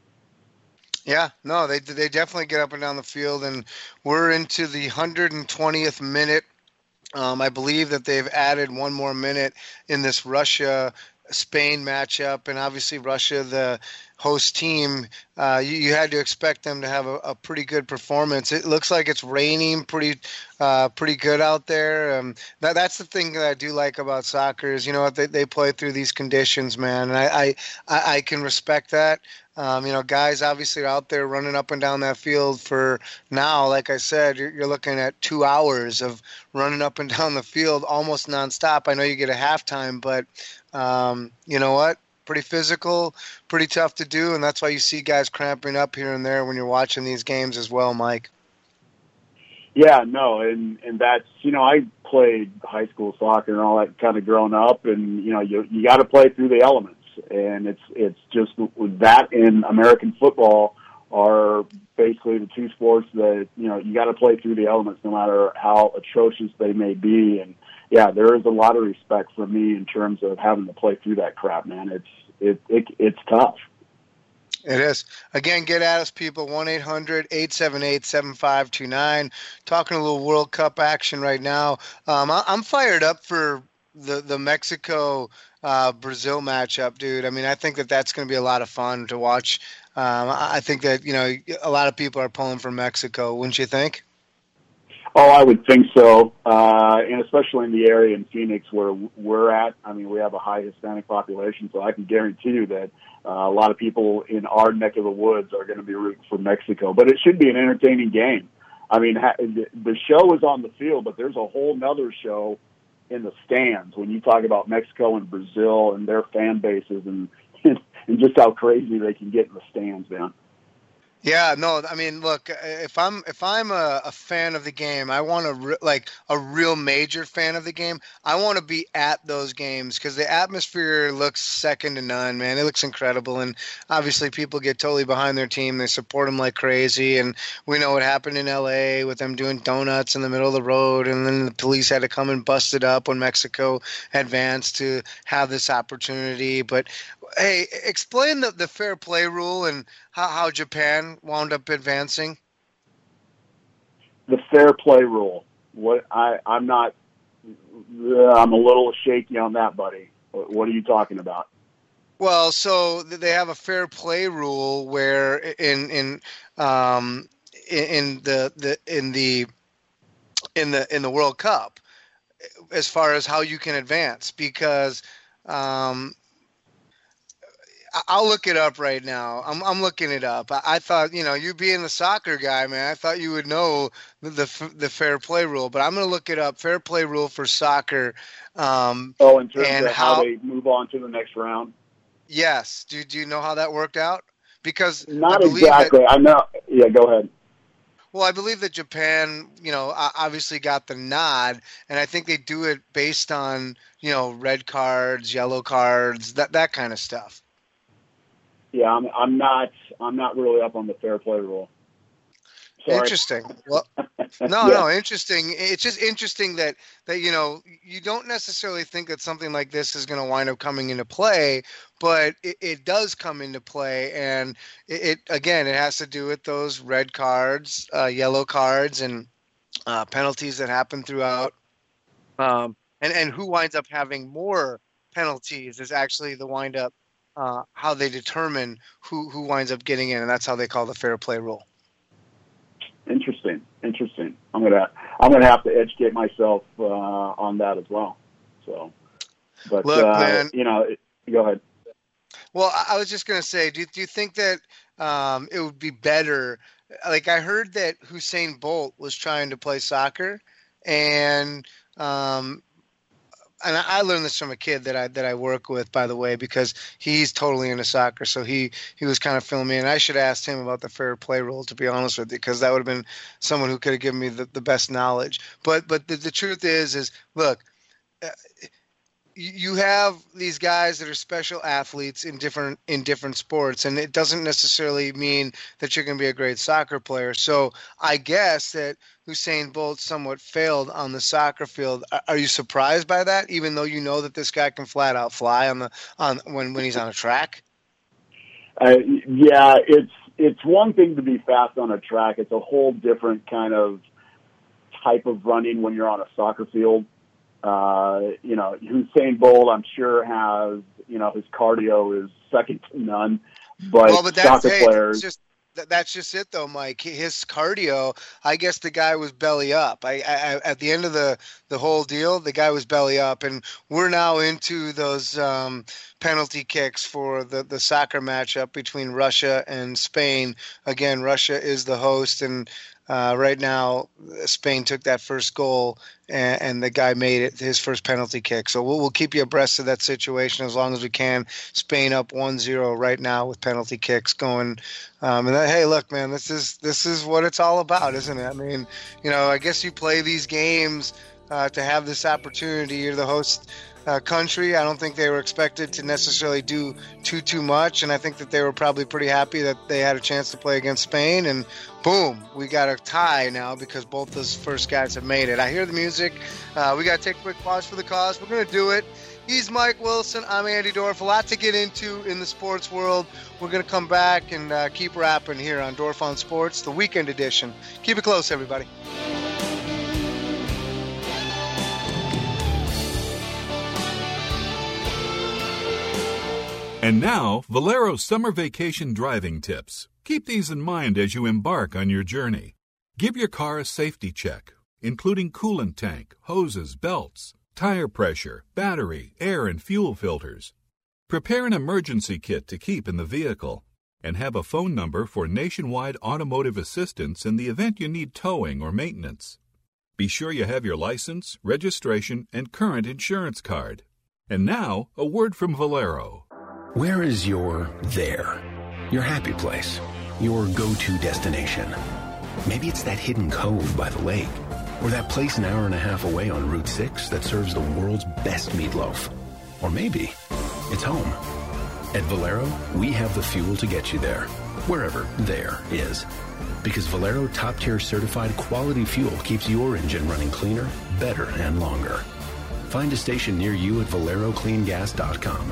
Yeah, no, they they definitely get up and down the field, and we're into the one hundred twentieth minute. Um, I believe that they've added one more minute in this Russia-Spain matchup, and obviously Russia, the host team, uh, you, you had to expect them to have a, a pretty good performance. It looks like it's raining pretty uh, pretty good out there. Um, that, that's the thing that I do like about soccer is, you know what, they, they play through these conditions, man, and I, I, I can respect that. Um, you know, guys obviously are out there running up and down that field for now, like I said, you're, you're looking at two hours of running up and down the field almost nonstop. I know you get a halftime, but um, you know what? Pretty physical, pretty tough to do, and that's why you see guys cramping up here and there when you're watching these games as well, Mike. Yeah, no, and, and that's, you know, I played high school soccer and all that kind of growing up, and, you know, you you got to play through the elements. And it's it's just that and American football are basically the two sports that, you know, you got to play through the elements no matter how atrocious they may be. And, yeah, there is a lot of respect for me in terms of having to play through that crap, man. It's it, it it's tough. It is. Again, get at us, people, one eight hundred eight seven eight seven five two nine. Talking a little World Cup action right now. Um, I, I'm fired up for the, the Mexico uh, Brazil matchup, dude. I mean, I think that that's going to be a lot of fun to watch. Um, I think that, you know, a lot of people are pulling for Mexico, wouldn't you think? Oh, I would think so, uh, and especially in the area in Phoenix where we're at. I mean, we have a high Hispanic population, so I can guarantee you that uh, a lot of people in our neck of the woods are going to be rooting for Mexico. But it should be an entertaining game. I mean, ha- the show is on the field, but there's a whole nother show in the stands when you talk about Mexico and Brazil and their fan bases and and just how crazy they can get in the stands, man. Yeah, no, I mean, look, if I'm if I'm a, a fan of the game, I want to re- like a real major fan of the game. I want to be at those games because the atmosphere looks second to none, man. It looks incredible, and obviously people get totally behind their team. They support them like crazy, and we know what happened in L A with them doing donuts in the middle of the road, and then the police had to come and bust it up when Mexico advanced to have this opportunity. But hey, explain the, the fair play rule and how, how Japan wound up advancing. The fair play rule. What I, I'm not. I'm a little shaky on that, buddy. What are you talking about? Well, so they have a fair play rule where in in um, in the, the in the in the in the World Cup, as far as how you can advance, because. Um, I'll look it up right now. I'm I'm looking it up. I, I thought, you know, you being the soccer guy, man, I thought you would know the the, the fair play rule. But I'm going to look it up. Fair play rule for soccer. Um, oh, in terms and of how, how they move on to the next round. Yes. Do do you know how that worked out? Because not I believe exactly. That, I know. Yeah, go ahead. Well, I believe that Japan, you know, obviously got the nod, and I think they do it based on, you know, red cards, yellow cards, that that kind of stuff. Yeah, I'm I'm not I'm not really up on the fair play rule. Sorry. Interesting. Well, no, yeah. no, interesting. It's just interesting that, that, you know, you don't necessarily think that something like this is going to wind up coming into play, but it, it does come into play. And it, it, again, it has to do with those red cards, uh, yellow cards, and uh, penalties that happen throughout. Um, and, and who winds up having more penalties is actually the wind up, uh, how they determine who, who winds up getting in. And that's how they call the fair play rule. Interesting, interesting. I'm gonna I'm gonna have to educate myself uh, on that as well. So, but Look, uh, man, you know, it, go ahead. Well, I was just gonna say, do do you think that um, it would be better? Like I heard that Usain Bolt was trying to play soccer, and um, and I learned this from a kid that I that I work with, by the way, because he's totally into soccer. So he, he was kind of filming me, and I should have asked him about the fair play rule, to be honest with you, because that would have been someone who could have given me the, the best knowledge. But but the, the truth is, is look, uh, you have these guys that are special athletes in different in different sports, and it doesn't necessarily mean that you're going to be a great soccer player. So I guess that Usain Bolt somewhat failed on the soccer field. Are you surprised by that, even though you know that this guy can flat out fly on the on when, when he's on a track? Uh, yeah, it's it's one thing to be fast on a track. It's a whole different kind of type of running when you're on a soccer field. Uh, you know, Usain Bolt, I'm sure, has, you know, his cardio is second to none. But, well, but that's, soccer hey, players. That's just, that's just it, though, Mike. His cardio, I guess the guy was belly up. I, I At the end of the, the whole deal, the guy was belly up. And we're now into those um, penalty kicks for the, the soccer matchup between Russia and Spain. Again, Russia is the host, and Uh, right now, Spain took that first goal, and, and the guy made it his first penalty kick. So we'll, we'll keep you abreast of that situation as long as we can. Spain up one zero right now with penalty kicks going. Um, and then, hey, look, man, this is this is what it's all about, isn't it? I mean, you know, I guess you play these games uh, to have this opportunity. You're the host uh, country. I don't think they were expected to necessarily do too, too much. And I think that they were probably pretty happy that they had a chance to play against Spain. And boom, we got a tie now because both those first guys have made it. I hear the music. Uh, we got to take a quick pause for the cause. We're going to do it. He's Mike Wilson. I'm Andy Dorf. A lot to get into in the sports world. We're going to come back and uh, keep rapping here on Dorf on Sports, the weekend edition. Keep it close, everybody. And now, Valero's summer vacation driving tips. Keep these in mind as you embark on your journey. Give your car a safety check, including coolant tank, hoses, belts, tire pressure, battery, air, and fuel filters. Prepare an emergency kit to keep in the vehicle, and have a phone number for nationwide automotive assistance in the event you need towing or maintenance. Be sure you have your license, registration, and current insurance card. And now, a word from Valero. Where is your there? Your happy place? Your go-to destination? Maybe it's that hidden cove by the lake, or that place an hour and a half away on Route six that serves the world's best meatloaf. Or maybe it's home. At Valero, we have the fuel to get you there, wherever there is. Because Valero top-tier certified quality fuel keeps your engine running cleaner, better, and longer. Find a station near you at valero clean gas dot com.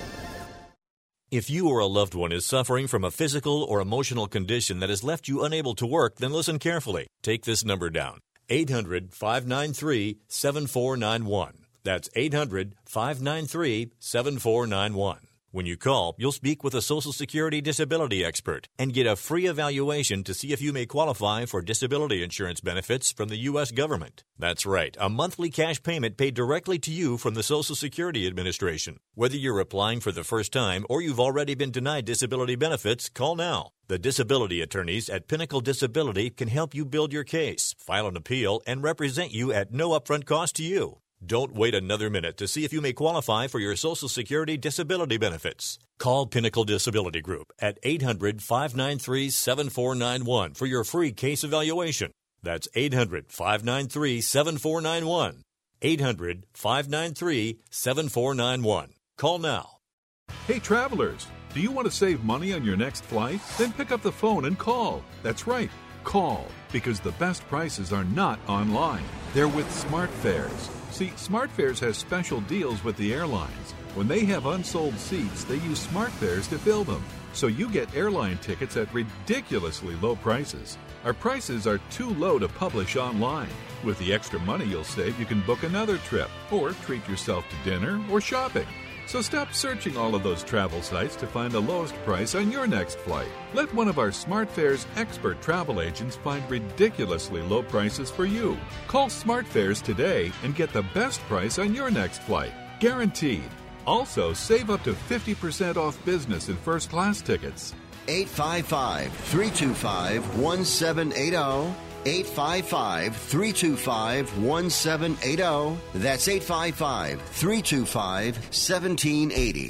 If you or a loved one is suffering from a physical or emotional condition that has left you unable to work, then listen carefully. Take this number down, eight hundred, five nine three, seven four nine one. That's eight hundred, five nine three, seven four nine one. When you call, you'll speak with a Social Security disability expert and get a free evaluation to see if you may qualify for disability insurance benefits from the U S government. That's right, a monthly cash payment paid directly to you from the Social Security Administration. Whether you're applying for the first time or you've already been denied disability benefits, call now. The disability attorneys at Pinnacle Disability can help you build your case, file an appeal, and represent you at no upfront cost to you. Don't wait another minute to see if you may qualify for your Social Security disability benefits. Call Pinnacle Disability Group at eight hundred, five nine three, seven four nine one for your free case evaluation. That's eight hundred, five nine three, seven four nine one. eight hundred, five nine three, seven four nine one. Call now. Hey, travelers, do you want to save money on your next flight? Then pick up the phone and call. That's right, call, because the best prices are not online. They're with SmartFares. See, SmartFares has special deals with the airlines. When they have unsold seats, they use SmartFares to fill them. So you get airline tickets at ridiculously low prices. Our prices are too low to publish online. With the extra money you'll save, you can book another trip or treat yourself to dinner or shopping. So stop searching all of those travel sites to find the lowest price on your next flight. Let one of our SmartFares expert travel agents find ridiculously low prices for you. Call SmartFares today and get the best price on your next flight. Guaranteed. Also, save up to fifty percent off business and first class tickets. eight five five, three two five, one seven eight zero. eight five five, three two five, one seven eight zero. That's eight five five, three two five, one seven eight zero.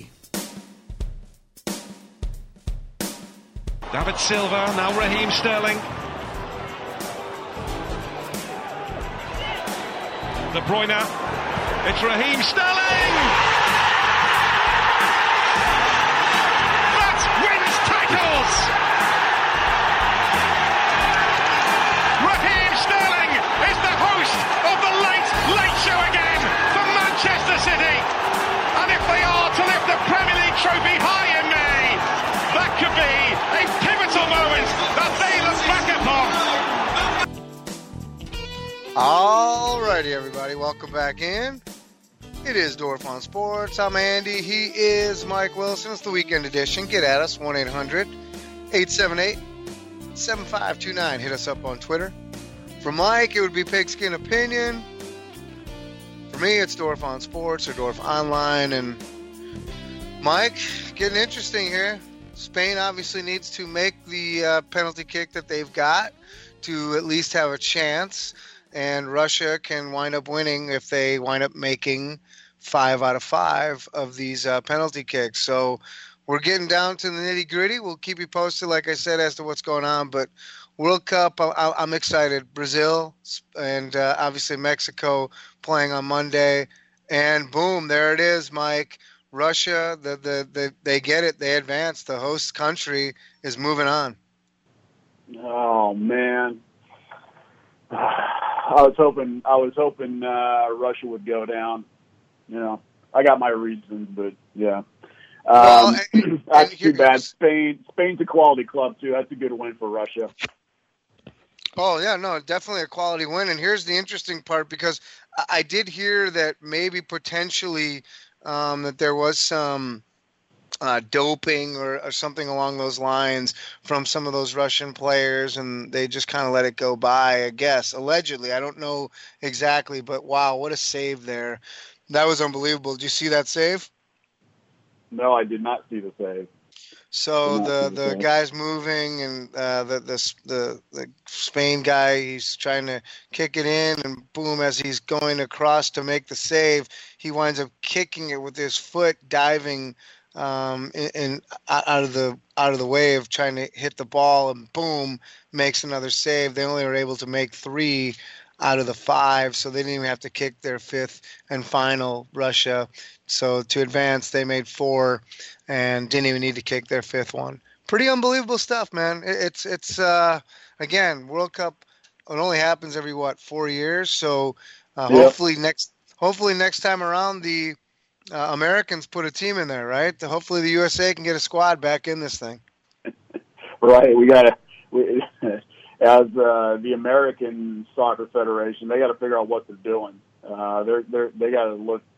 David Silva, now Raheem Sterling. De Bruyne, it's Raheem Sterling! That wins titles! Raheem Sterling is the host of the Late Late Show again for Manchester City. And if they are to lift the Premier League trophy high in May, that could be a pivotal moment that they look back upon. All righty, everybody. Welcome back in. It is Dorf on Sports. I'm Andy. He is Mike Wilson. It's the weekend edition. Get at us, one eight hundred, eight seven eight, seven five two nine. Hit us up on Twitter. For Mike, it would be Pigskin Opinion. For me, it's Dorf on Sports or Dorf Online. And Mike, getting interesting here. Spain obviously needs to make the uh, penalty kick that they've got to at least have a chance. And Russia can wind up winning if they wind up making five out of five of these uh, penalty kicks. So we're getting down to the nitty gritty. We'll keep you posted, like I said, as to what's going on. But World Cup, I, I'm excited. Brazil and uh, obviously Mexico playing on Monday. And boom, there it is, Mike. Russia, the, the, the, they get it. They advance. The host country is moving on. Oh, man. I was hoping I was hoping uh, Russia would go down. You know, I got my reasons, but yeah. Um, well, and, that's and too bad. Spain, Spain's a quality club too. That's a good win for Russia. Oh yeah, no, definitely a quality win. And here's the interesting part, because I, I did hear that maybe potentially um, that there was some uh, doping or, or something along those lines from some of those Russian players, and they just kind of let it go by, I guess, allegedly. I don't know exactly, but wow, what a save there. That was unbelievable. Did you see that save? No, I did not see the save. So the, the guy's moving, and uh, the, the the the Spain guy, he's trying to kick it in, and boom, as he's going across to make the save, he winds up kicking it with his foot, diving um, in, in out of the out of the way of trying to hit the ball, and boom, makes another save. They only were able to make three out of the five, so they didn't even have to kick their fifth and final, Russia. So to advance, they made four and didn't even need to kick their fifth one. Pretty unbelievable stuff, man. It's, it's uh, again, World Cup, it only happens every, what, four years? So uh, yep. hopefully next hopefully next time around, the uh, Americans put a team in there, right? Hopefully the U S A can get a squad back in this thing. Right. We got to we, – as uh, the American Soccer Federation, they got to figure out what they're doing. Uh, they're, they're, they got to look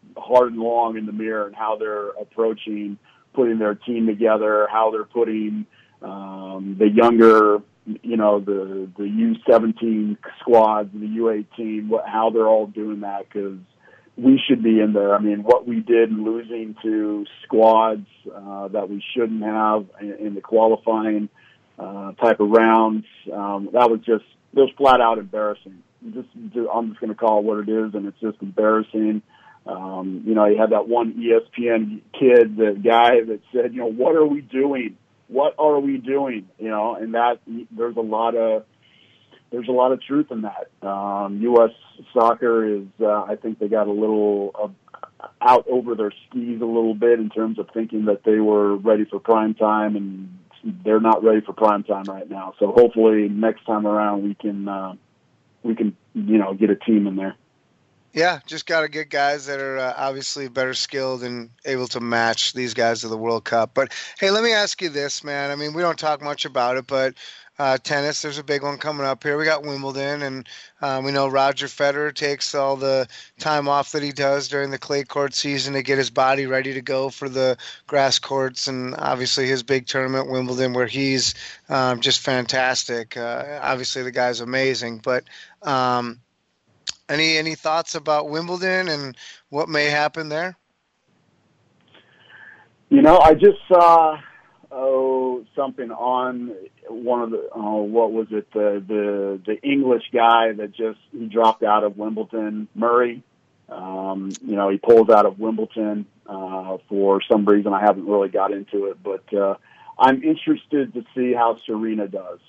hard and long in the mirror and how they're approaching putting their team together, how they're putting um, the younger, you know, the the U seventeen squads, the U eighteen, what, how they're all doing that, because we should be in there. I mean, what we did in losing to squads uh, that we shouldn't have in, in the qualifying uh, type of rounds, um, that was just, it was flat out embarrassing. Just, I'm just going to call it what it is, and it's just embarrassing. Um, you know, you had that one E S P N kid, the guy that said, you know, what are we doing? What are we doing? You know, and that there's a lot of there's a lot of truth in that. Um, U S soccer is, uh, I think they got a little uh, out over their skis a little bit in terms of thinking that they were ready for prime time, and they're not ready for prime time right now. So hopefully next time around we can uh, we can you know get a team in there. Yeah, just got to get guys that are uh, obviously better skilled and able to match these guys of the World Cup. But, hey, let me ask you this, man. I mean, we don't talk much about it, but uh, tennis, there's a big one coming up here. We got Wimbledon, and um, we know Roger Federer takes all the time off that he does during the clay court season to get his body ready to go for the grass courts, and obviously his big tournament, Wimbledon, where he's um, just fantastic. Uh, obviously the guy's amazing, but um, – Any any thoughts about Wimbledon and what may happen there? You know, I just saw oh something on one of the oh what was it the the the English guy that just he dropped out of Wimbledon, Murray. Um, you know, he pulls out of Wimbledon uh, for some reason. I haven't really got into it, but uh, I'm interested to see how Serena does.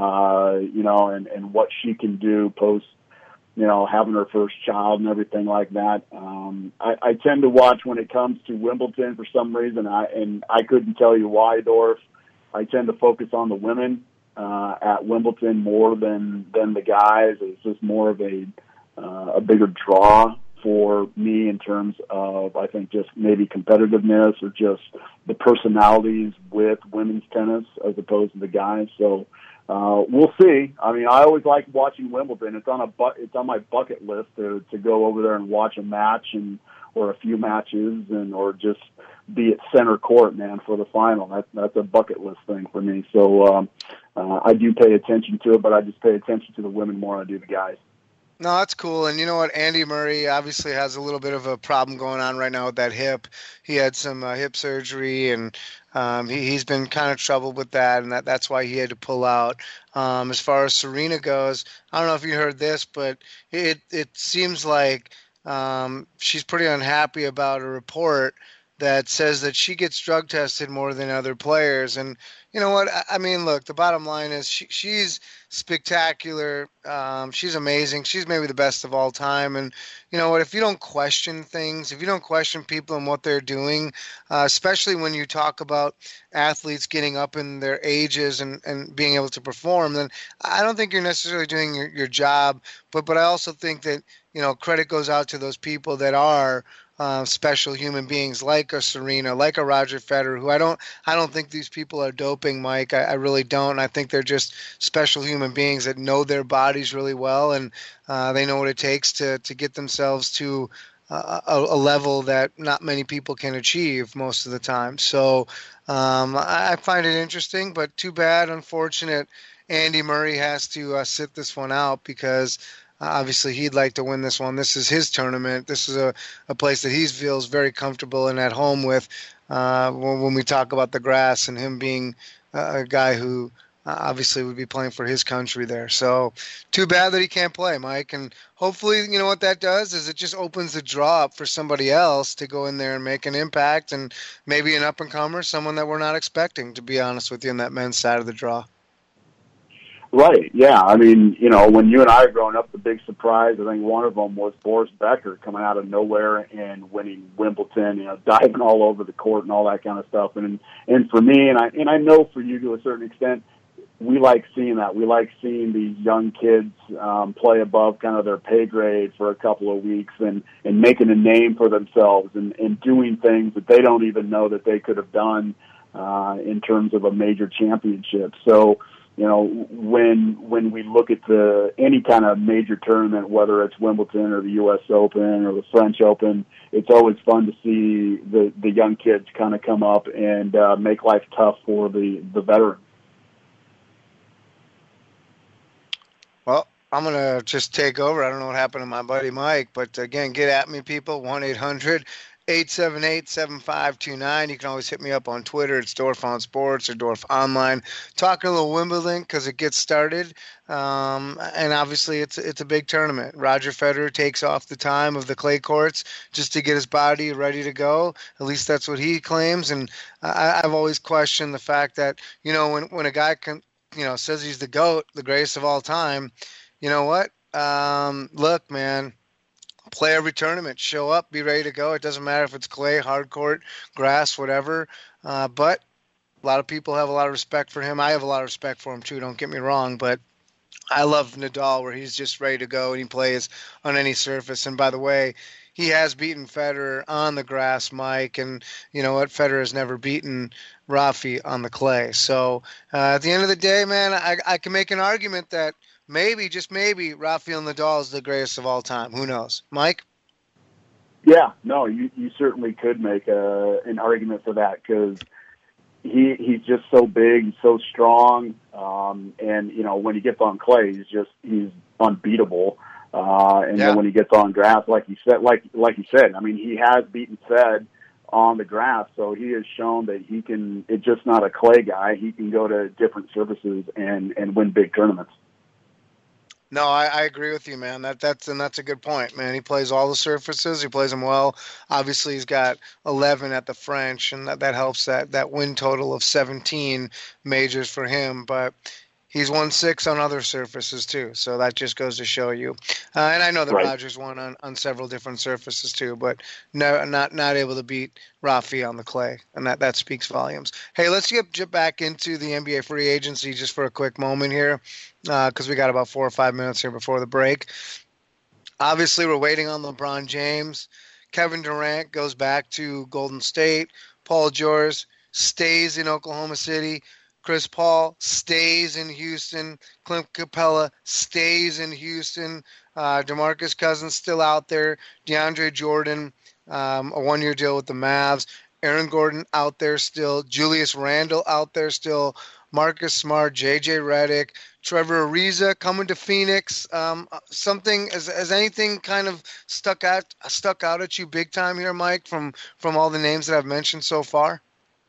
Uh, you know, and and what she can do post, you know, having her first child and everything like that. Um, I, I tend to watch when it comes to Wimbledon for some reason, I, and I couldn't tell you why, Dorf. I tend to focus on the women uh, at Wimbledon more than, than the guys. It's just more of a uh, a bigger draw for me in terms of, I think, just maybe competitiveness or just the personalities with women's tennis as opposed to the guys. So, Uh, we'll see. I mean, I always like watching Wimbledon. It's on a bu- it's on my bucket list to to go over there and watch a match and or a few matches and or just be at center court, man, for the final. That's that's a bucket list thing for me. So um, uh, I do pay attention to it, but I just pay attention to the women more than I do the guys. No, that's cool. And you know what? Andy Murray obviously has a little bit of a problem going on right now with that hip. He had some uh, hip surgery, and um, he, he's been kind of troubled with that, and that, that's why he had to pull out. Um, as far as Serena goes, I don't know if you heard this, but it, it seems like um, she's pretty unhappy about a report that says that she gets drug tested more than other players. And you know what? I mean, look, the bottom line is she, she's spectacular. Um, she's amazing. She's maybe the best of all time. And you know what? If you don't question things, if you don't question people and what they're doing, uh, especially when you talk about athletes getting up in their ages and, and being able to perform, then I don't think you're necessarily doing your, your job. But, but I also think that, you know, credit goes out to those people that are Uh, special human beings like a Serena, like a Roger Federer, who I don't, I don't think these people are doping, Mike. I, I really don't. I think they're just special human beings that know their bodies really well, and uh, they know what it takes to to get themselves to uh, a, a level that not many people can achieve most of the time. So um, I, I find it interesting, but too bad, unfortunate. Andy Murray has to uh, sit this one out because Uh, obviously, he'd like to win this one. This is his tournament. This is a, a place that he feels very comfortable and at home with uh, when, when we talk about the grass and him being uh, a guy who uh, obviously would be playing for his country there. So too bad that he can't play, Mike. And hopefully, you know what that does is it just opens the draw up for somebody else to go in there and make an impact, and maybe an up-and-comer, someone that we're not expecting, to be honest with you, in that men's side of the draw. Right, yeah. I mean, you know, when you and I were growing up, the big surprise, I think one of them was Boris Becker coming out of nowhere and winning Wimbledon, you know, diving all over the court and all that kind of stuff. And and for me, and I and I know for you to a certain extent, we like seeing that. We like seeing these young kids um, play above kind of their pay grade for a couple of weeks and, and making a name for themselves and, and doing things that they don't even know that they could have done uh, in terms of a major championship. So, you know, when when we look at the any kind of major tournament, whether it's Wimbledon or the U S Open or the French Open, it's always fun to see the, the young kids kind of come up and uh, make life tough for the, the veterans. Well, I'm going to just take over. I don't know what happened to my buddy Mike, but again, get at me, people, one eight hundred eight seven eight seven five two nine. You can always hit me up on Twitter. It's Dorf on Sports or Dorf Online. Talking a little Wimbledon because it gets started. Um, and obviously it's, it's a big tournament. Roger Federer takes off the time of the clay courts just to get his body ready to go. At least that's what he claims. And I, I've always questioned the fact that, you know, when, when a guy can, you know, says he's the GOAT, the greatest of all time, you know what? Um, look, man, play every tournament, show up, be ready to go. It doesn't matter if it's clay, hard court, grass, whatever. Uh, but a lot of people have a lot of respect for him. I have a lot of respect for him too, don't get me wrong. But I love Nadal where he's just ready to go and he plays on any surface. And by the way, he has beaten Federer on the grass, Mike. And you know what? Federer has never beaten Rafi on the clay. So uh, at the end of the day, man, I, I can make an argument that maybe, just maybe, Rafael Nadal is the greatest of all time. Who knows? Mike? Yeah, no, you, you certainly could make a, an argument for that because he he's just so big, so strong, um, and you know when he gets on clay, he's just he's unbeatable. Uh, and yeah. then when he gets on grass, like he said, like like he said, I mean, he has beaten Fed on the grass, so he has shown that he can. It's just not a clay guy; he can go to different surfaces and and win big tournaments. No, I, I agree with you, man. That that's and that's a good point, man. He plays all the surfaces. He plays them well. Obviously, he's got eleven at the French, and that, that helps that that win total of seventeen majors for him. But he's won six on other surfaces too, so that just goes to show you. Uh, and I know that right. Rogers won on, on several different surfaces too, but no, not not able to beat Rafi on the clay, and that, that speaks volumes. Hey, let's get, get back into the N B A free agency just for a quick moment here, because uh, we got about four or five minutes here before the break. Obviously, we're waiting on LeBron James. Kevin Durant goes back to Golden State. Paul George stays in Oklahoma City. Chris Paul stays in Houston. Clint Capella stays in Houston. Uh, DeMarcus Cousins still out there. DeAndre Jordan, um, a one-year deal with the Mavs. Aaron Gordon out there still. Julius Randle out there still. Marcus Smart, J J Redick, Trevor Ariza coming to Phoenix. Um, something has, has anything kind of stuck out stuck out at you big time here, Mike, from from all the names that I've mentioned so far?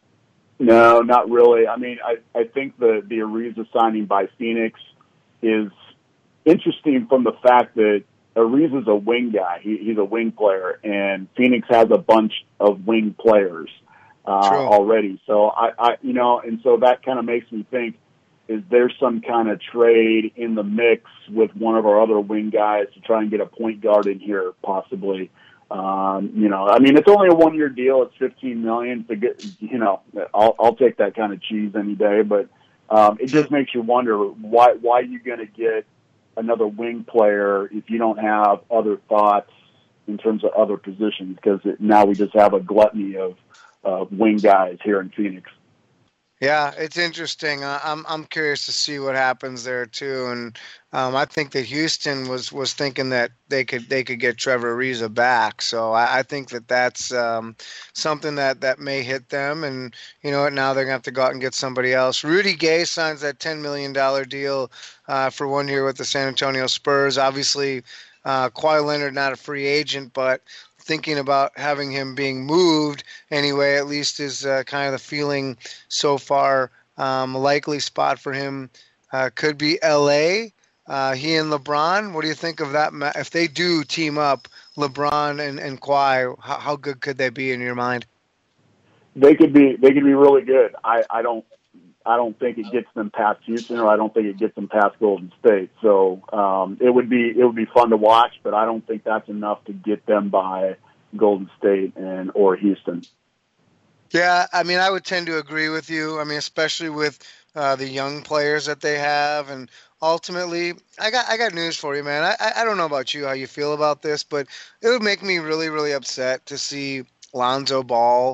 No, not really. I mean, I, I think the, the Ariza signing by Phoenix is interesting from the fact that Ariza's a wing guy. He, he's a wing player, and Phoenix has a bunch of wing players uh, already. So, I, I, you know, and so that kind of makes me think, is there some kind of trade in the mix with one of our other wing guys to try and get a point guard in here, possibly? Um, you know, I mean, it's only a one-year deal. It's fifteen million dollars to get, you know, I'll, I'll take that kind of cheese any day, but, um, it just makes you wonder why, why you're going to get another wing player if you don't have other thoughts in terms of other positions, because now we just have a gluttony of, uh, wing guys here in Phoenix. Yeah, it's interesting. Uh, I'm I'm curious to see what happens there too, and um, I think that Houston was, was thinking that they could they could get Trevor Ariza back. So I, I think that that's um, something that, that may hit them, and you know what? Now they're gonna have to go out and get somebody else. Rudy Gay signs that ten million dollar deal uh, for one year with the San Antonio Spurs. Obviously, uh, Kawhi Leonard not a free agent, but thinking about having him being moved anyway, at least is uh, kind of the feeling so far. Um, a likely spot for him uh, could be L A. Uh, he and LeBron, what do you think of that? If they do team up, LeBron and, and Kawhi, how, how good could they be in your mind? They could be. They could be really good. I, I don't. I don't think it gets them past Houston, or I don't think it gets them past Golden State. So um, it would be it would be fun to watch, but I don't think that's enough to get them by Golden State and or Houston. Yeah, I mean, I would tend to agree with you. I mean, especially with uh, the young players that they have, and ultimately, I got I got news for you, man. I I don't know about you, how you feel about this, but it would make me really really upset to see Lonzo Ball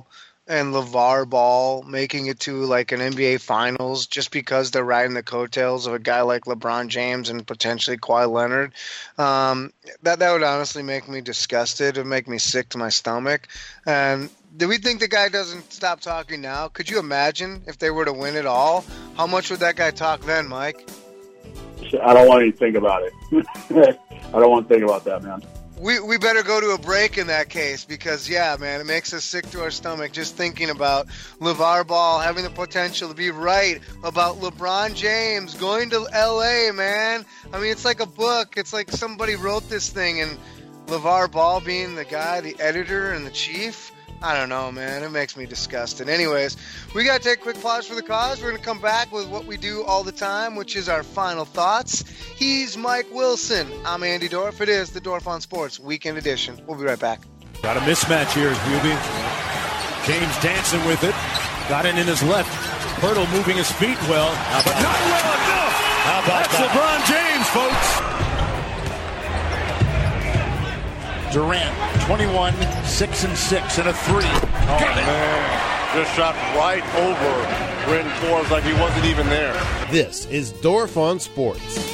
and LeVar Ball making it to like an N B A Finals just because they're riding the coattails of a guy like LeBron James and potentially Kawhi Leonard. Um, that that would honestly make me disgusted. It would make me sick to my stomach. And do we think the guy doesn't stop talking now? Could you imagine if they were to win it all? How much would that guy talk then, Mike? I don't want to think about it. I don't want to think about that, man. We we better go to a break in that case because, yeah, man, it makes us sick to our stomach just thinking about LeVar Ball having the potential to be right about LeBron James going to L A, man. I mean, it's like a book. It's like somebody wrote this thing, and LeVar Ball being the guy, the editor and the chief. I don't know, man. It makes me disgusted. Anyways, we got to take a quick pause for the cause. We're going to come back with what we do all the time, which is our final thoughts. He's Mike Wilson. I'm Andy Dorff. It is the Dorff on Sports Weekend Edition. We'll be right back. Got a mismatch here, Hubie. James dancing with it. Got it in his left. Hurdle moving his feet well, but not well enough. How about That's that? LeBron James, folks. Durant, twenty-one, six and six, and a three. Oh, man. Just shot right over Bryn Forbes like he wasn't even there. This is Dorff on Sports.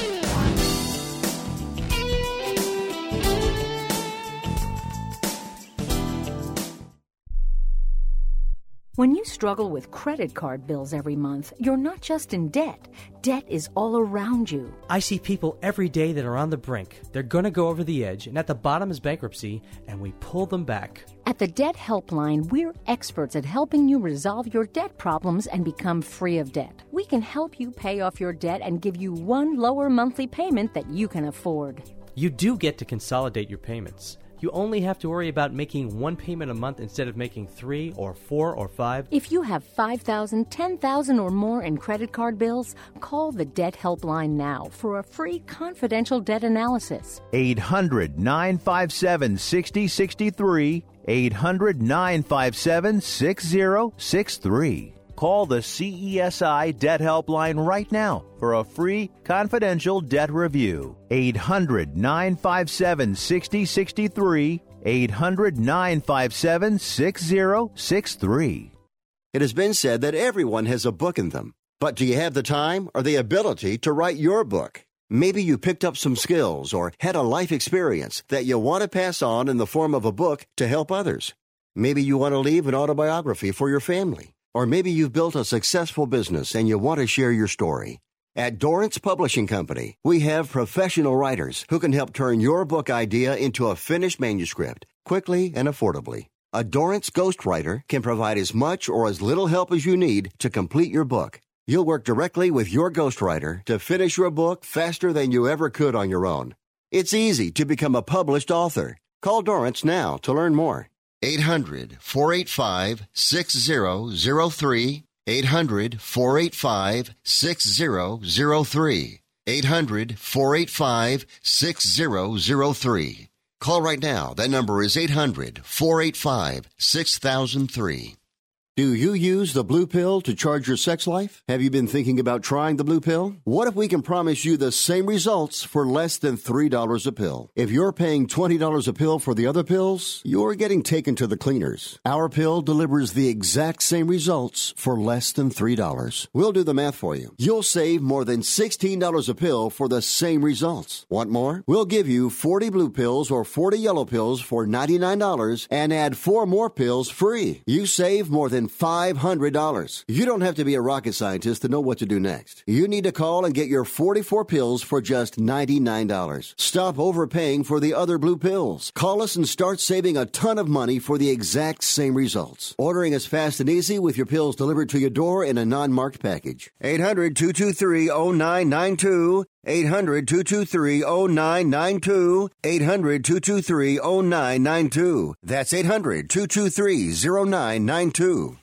When you struggle with credit card bills every month, you're not just in debt. Debt is all around you. I see people every day that are on the brink. They're going to go over the edge, and at the bottom is bankruptcy, and we pull them back. At the Debt Helpline, we're experts at helping you resolve your debt problems and become free of debt. We can help you pay off your debt and give you one lower monthly payment that you can afford. You do get to consolidate your payments. You only have to worry about making one payment a month instead of making three or four or five. If you have five thousand dollars, ten thousand dollars or more in credit card bills, call the Debt Helpline now for a free confidential debt analysis. eight hundred, nine five seven, six zero six three. eight hundred, nine five seven, six zero six three. Call the C E S I Debt Helpline right now for a free confidential debt review. eight hundred, nine five seven, six zero six three. eight hundred, nine five seven, six zero six three. It has been said that everyone has a book in them. But do you have the time or the ability to write your book? Maybe you picked up some skills or had a life experience that you want to pass on in the form of a book to help others. Maybe you want to leave an autobiography for your family. Or maybe you've built a successful business and you want to share your story. At Dorrance Publishing Company, we have professional writers who can help turn your book idea into a finished manuscript quickly and affordably. A Dorrance ghostwriter can provide as much or as little help as you need to complete your book. You'll work directly with your ghostwriter to finish your book faster than you ever could on your own. It's easy to become a published author. Call Dorrance now to learn more. eight hundred, four eight five, six zero zero three. eight hundred, four eight five, six zero zero three. eight hundred, four eight five, six zero zero three. Call right now. That number is eight hundred, four eight five, six thousand three. Do you use the blue pill to charge your sex life? Have you been thinking about trying the blue pill? What if we can promise you the same results for less than three dollars a pill? If you're paying twenty dollars a pill for the other pills, you're getting taken to the cleaners. Our pill delivers the exact same results for less than three dollars. We'll do the math for you. You'll save more than sixteen dollars a pill for the same results. Want more? We'll give you forty blue pills or forty yellow pills for ninety-nine dollars and add four more pills free. You save more than five hundred dollars. You don't have to be a rocket scientist to know what to do next. You need to call and get your forty-four pills for just ninety-nine dollars. Stop overpaying for the other blue pills. Call us and start saving a ton of money for the exact same results. Ordering is fast and easy with your pills delivered to your door in a non-marked package. eight hundred, two two three, zero nine nine two. eight hundred, two two three, zero nine nine two. eight hundred, two two three, zero nine nine two. That's eight hundred, two two three, zero nine nine two.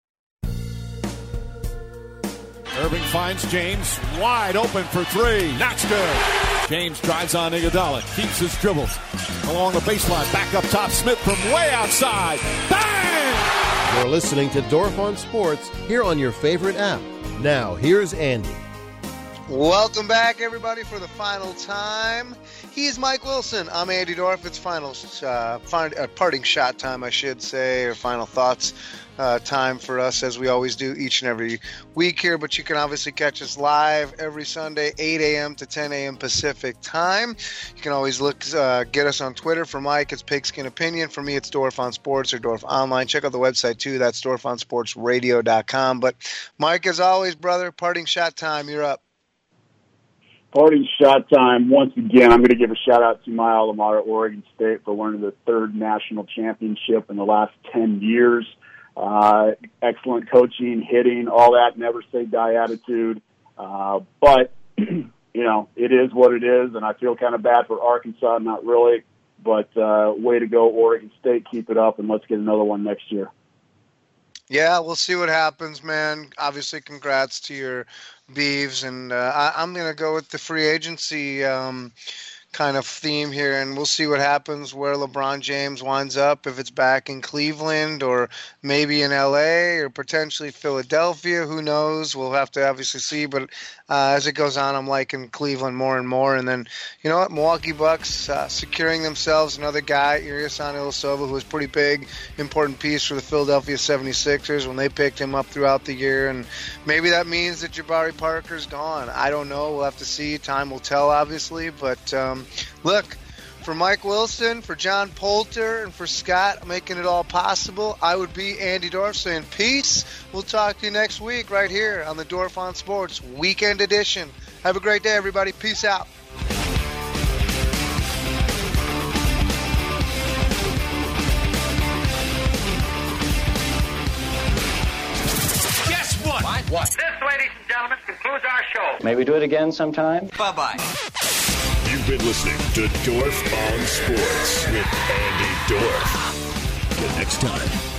Irving finds James wide open for three. That's good. James drives on Iguodala, keeps his dribbles along the baseline. Back up top, Smith from way outside. Bang! You're listening to Dorff on Sports here on your favorite app. Now, here's Andy. Welcome back, everybody, for the final time. He's Mike Wilson. I'm Andy Dorff. It's final uh, fin- uh, parting shot time, I should say, or final thoughts uh, time for us, as we always do each and every week here. But you can obviously catch us live every Sunday, eight a.m. to ten a.m. Pacific time. You can always look, uh, get us on Twitter. For Mike, it's Pigskin Opinion. For me, it's Dorff on Sports or Dorff Online. Check out the website, too. That's dorff on sports radio dot com. But, Mike, as always, brother, parting shot time. You're up. Parting shot time. Once again, I'm going to give a shout-out to my alma mater, Oregon State, for winning the third national championship in the last ten years. Uh, excellent coaching, hitting, all that, never say die attitude. Uh, but, you know, it is what it is, and I feel kind of bad for Arkansas, not really. But uh, way to go, Oregon State. Keep it up, and let's get another one next year. Yeah, we'll see what happens, man. Obviously, congrats to your Beavs, and uh, I, I'm going to go with the free agency um, kind of theme here, and we'll see what happens where LeBron James winds up, if it's back in Cleveland or maybe in L A or potentially Philadelphia. Who knows? We'll have to obviously see, but uh, as it goes on, I'm liking Cleveland more and more. And then, you know what, Milwaukee Bucks uh, securing themselves another guy, Irisan Ilyasova, who was a pretty big, important piece for the Philadelphia seventy-sixers when they picked him up throughout the year. And maybe that means that Jabari Parker's gone. I don't know. We'll have to see. Time will tell, obviously. But um, look, for Mike Wilson, for John Poulter, and for Scott making it all possible, I would be Andy Dorff saying peace. We'll talk to you next week right here on the Dorff on Sports Weekend Edition. Have a great day, everybody. Peace out. Guess what? What? What? This, ladies and gentlemen, concludes our show. Maybe do it again sometime? Bye-bye. You've been listening to Dorff on Sports with Andy Dorff. The next time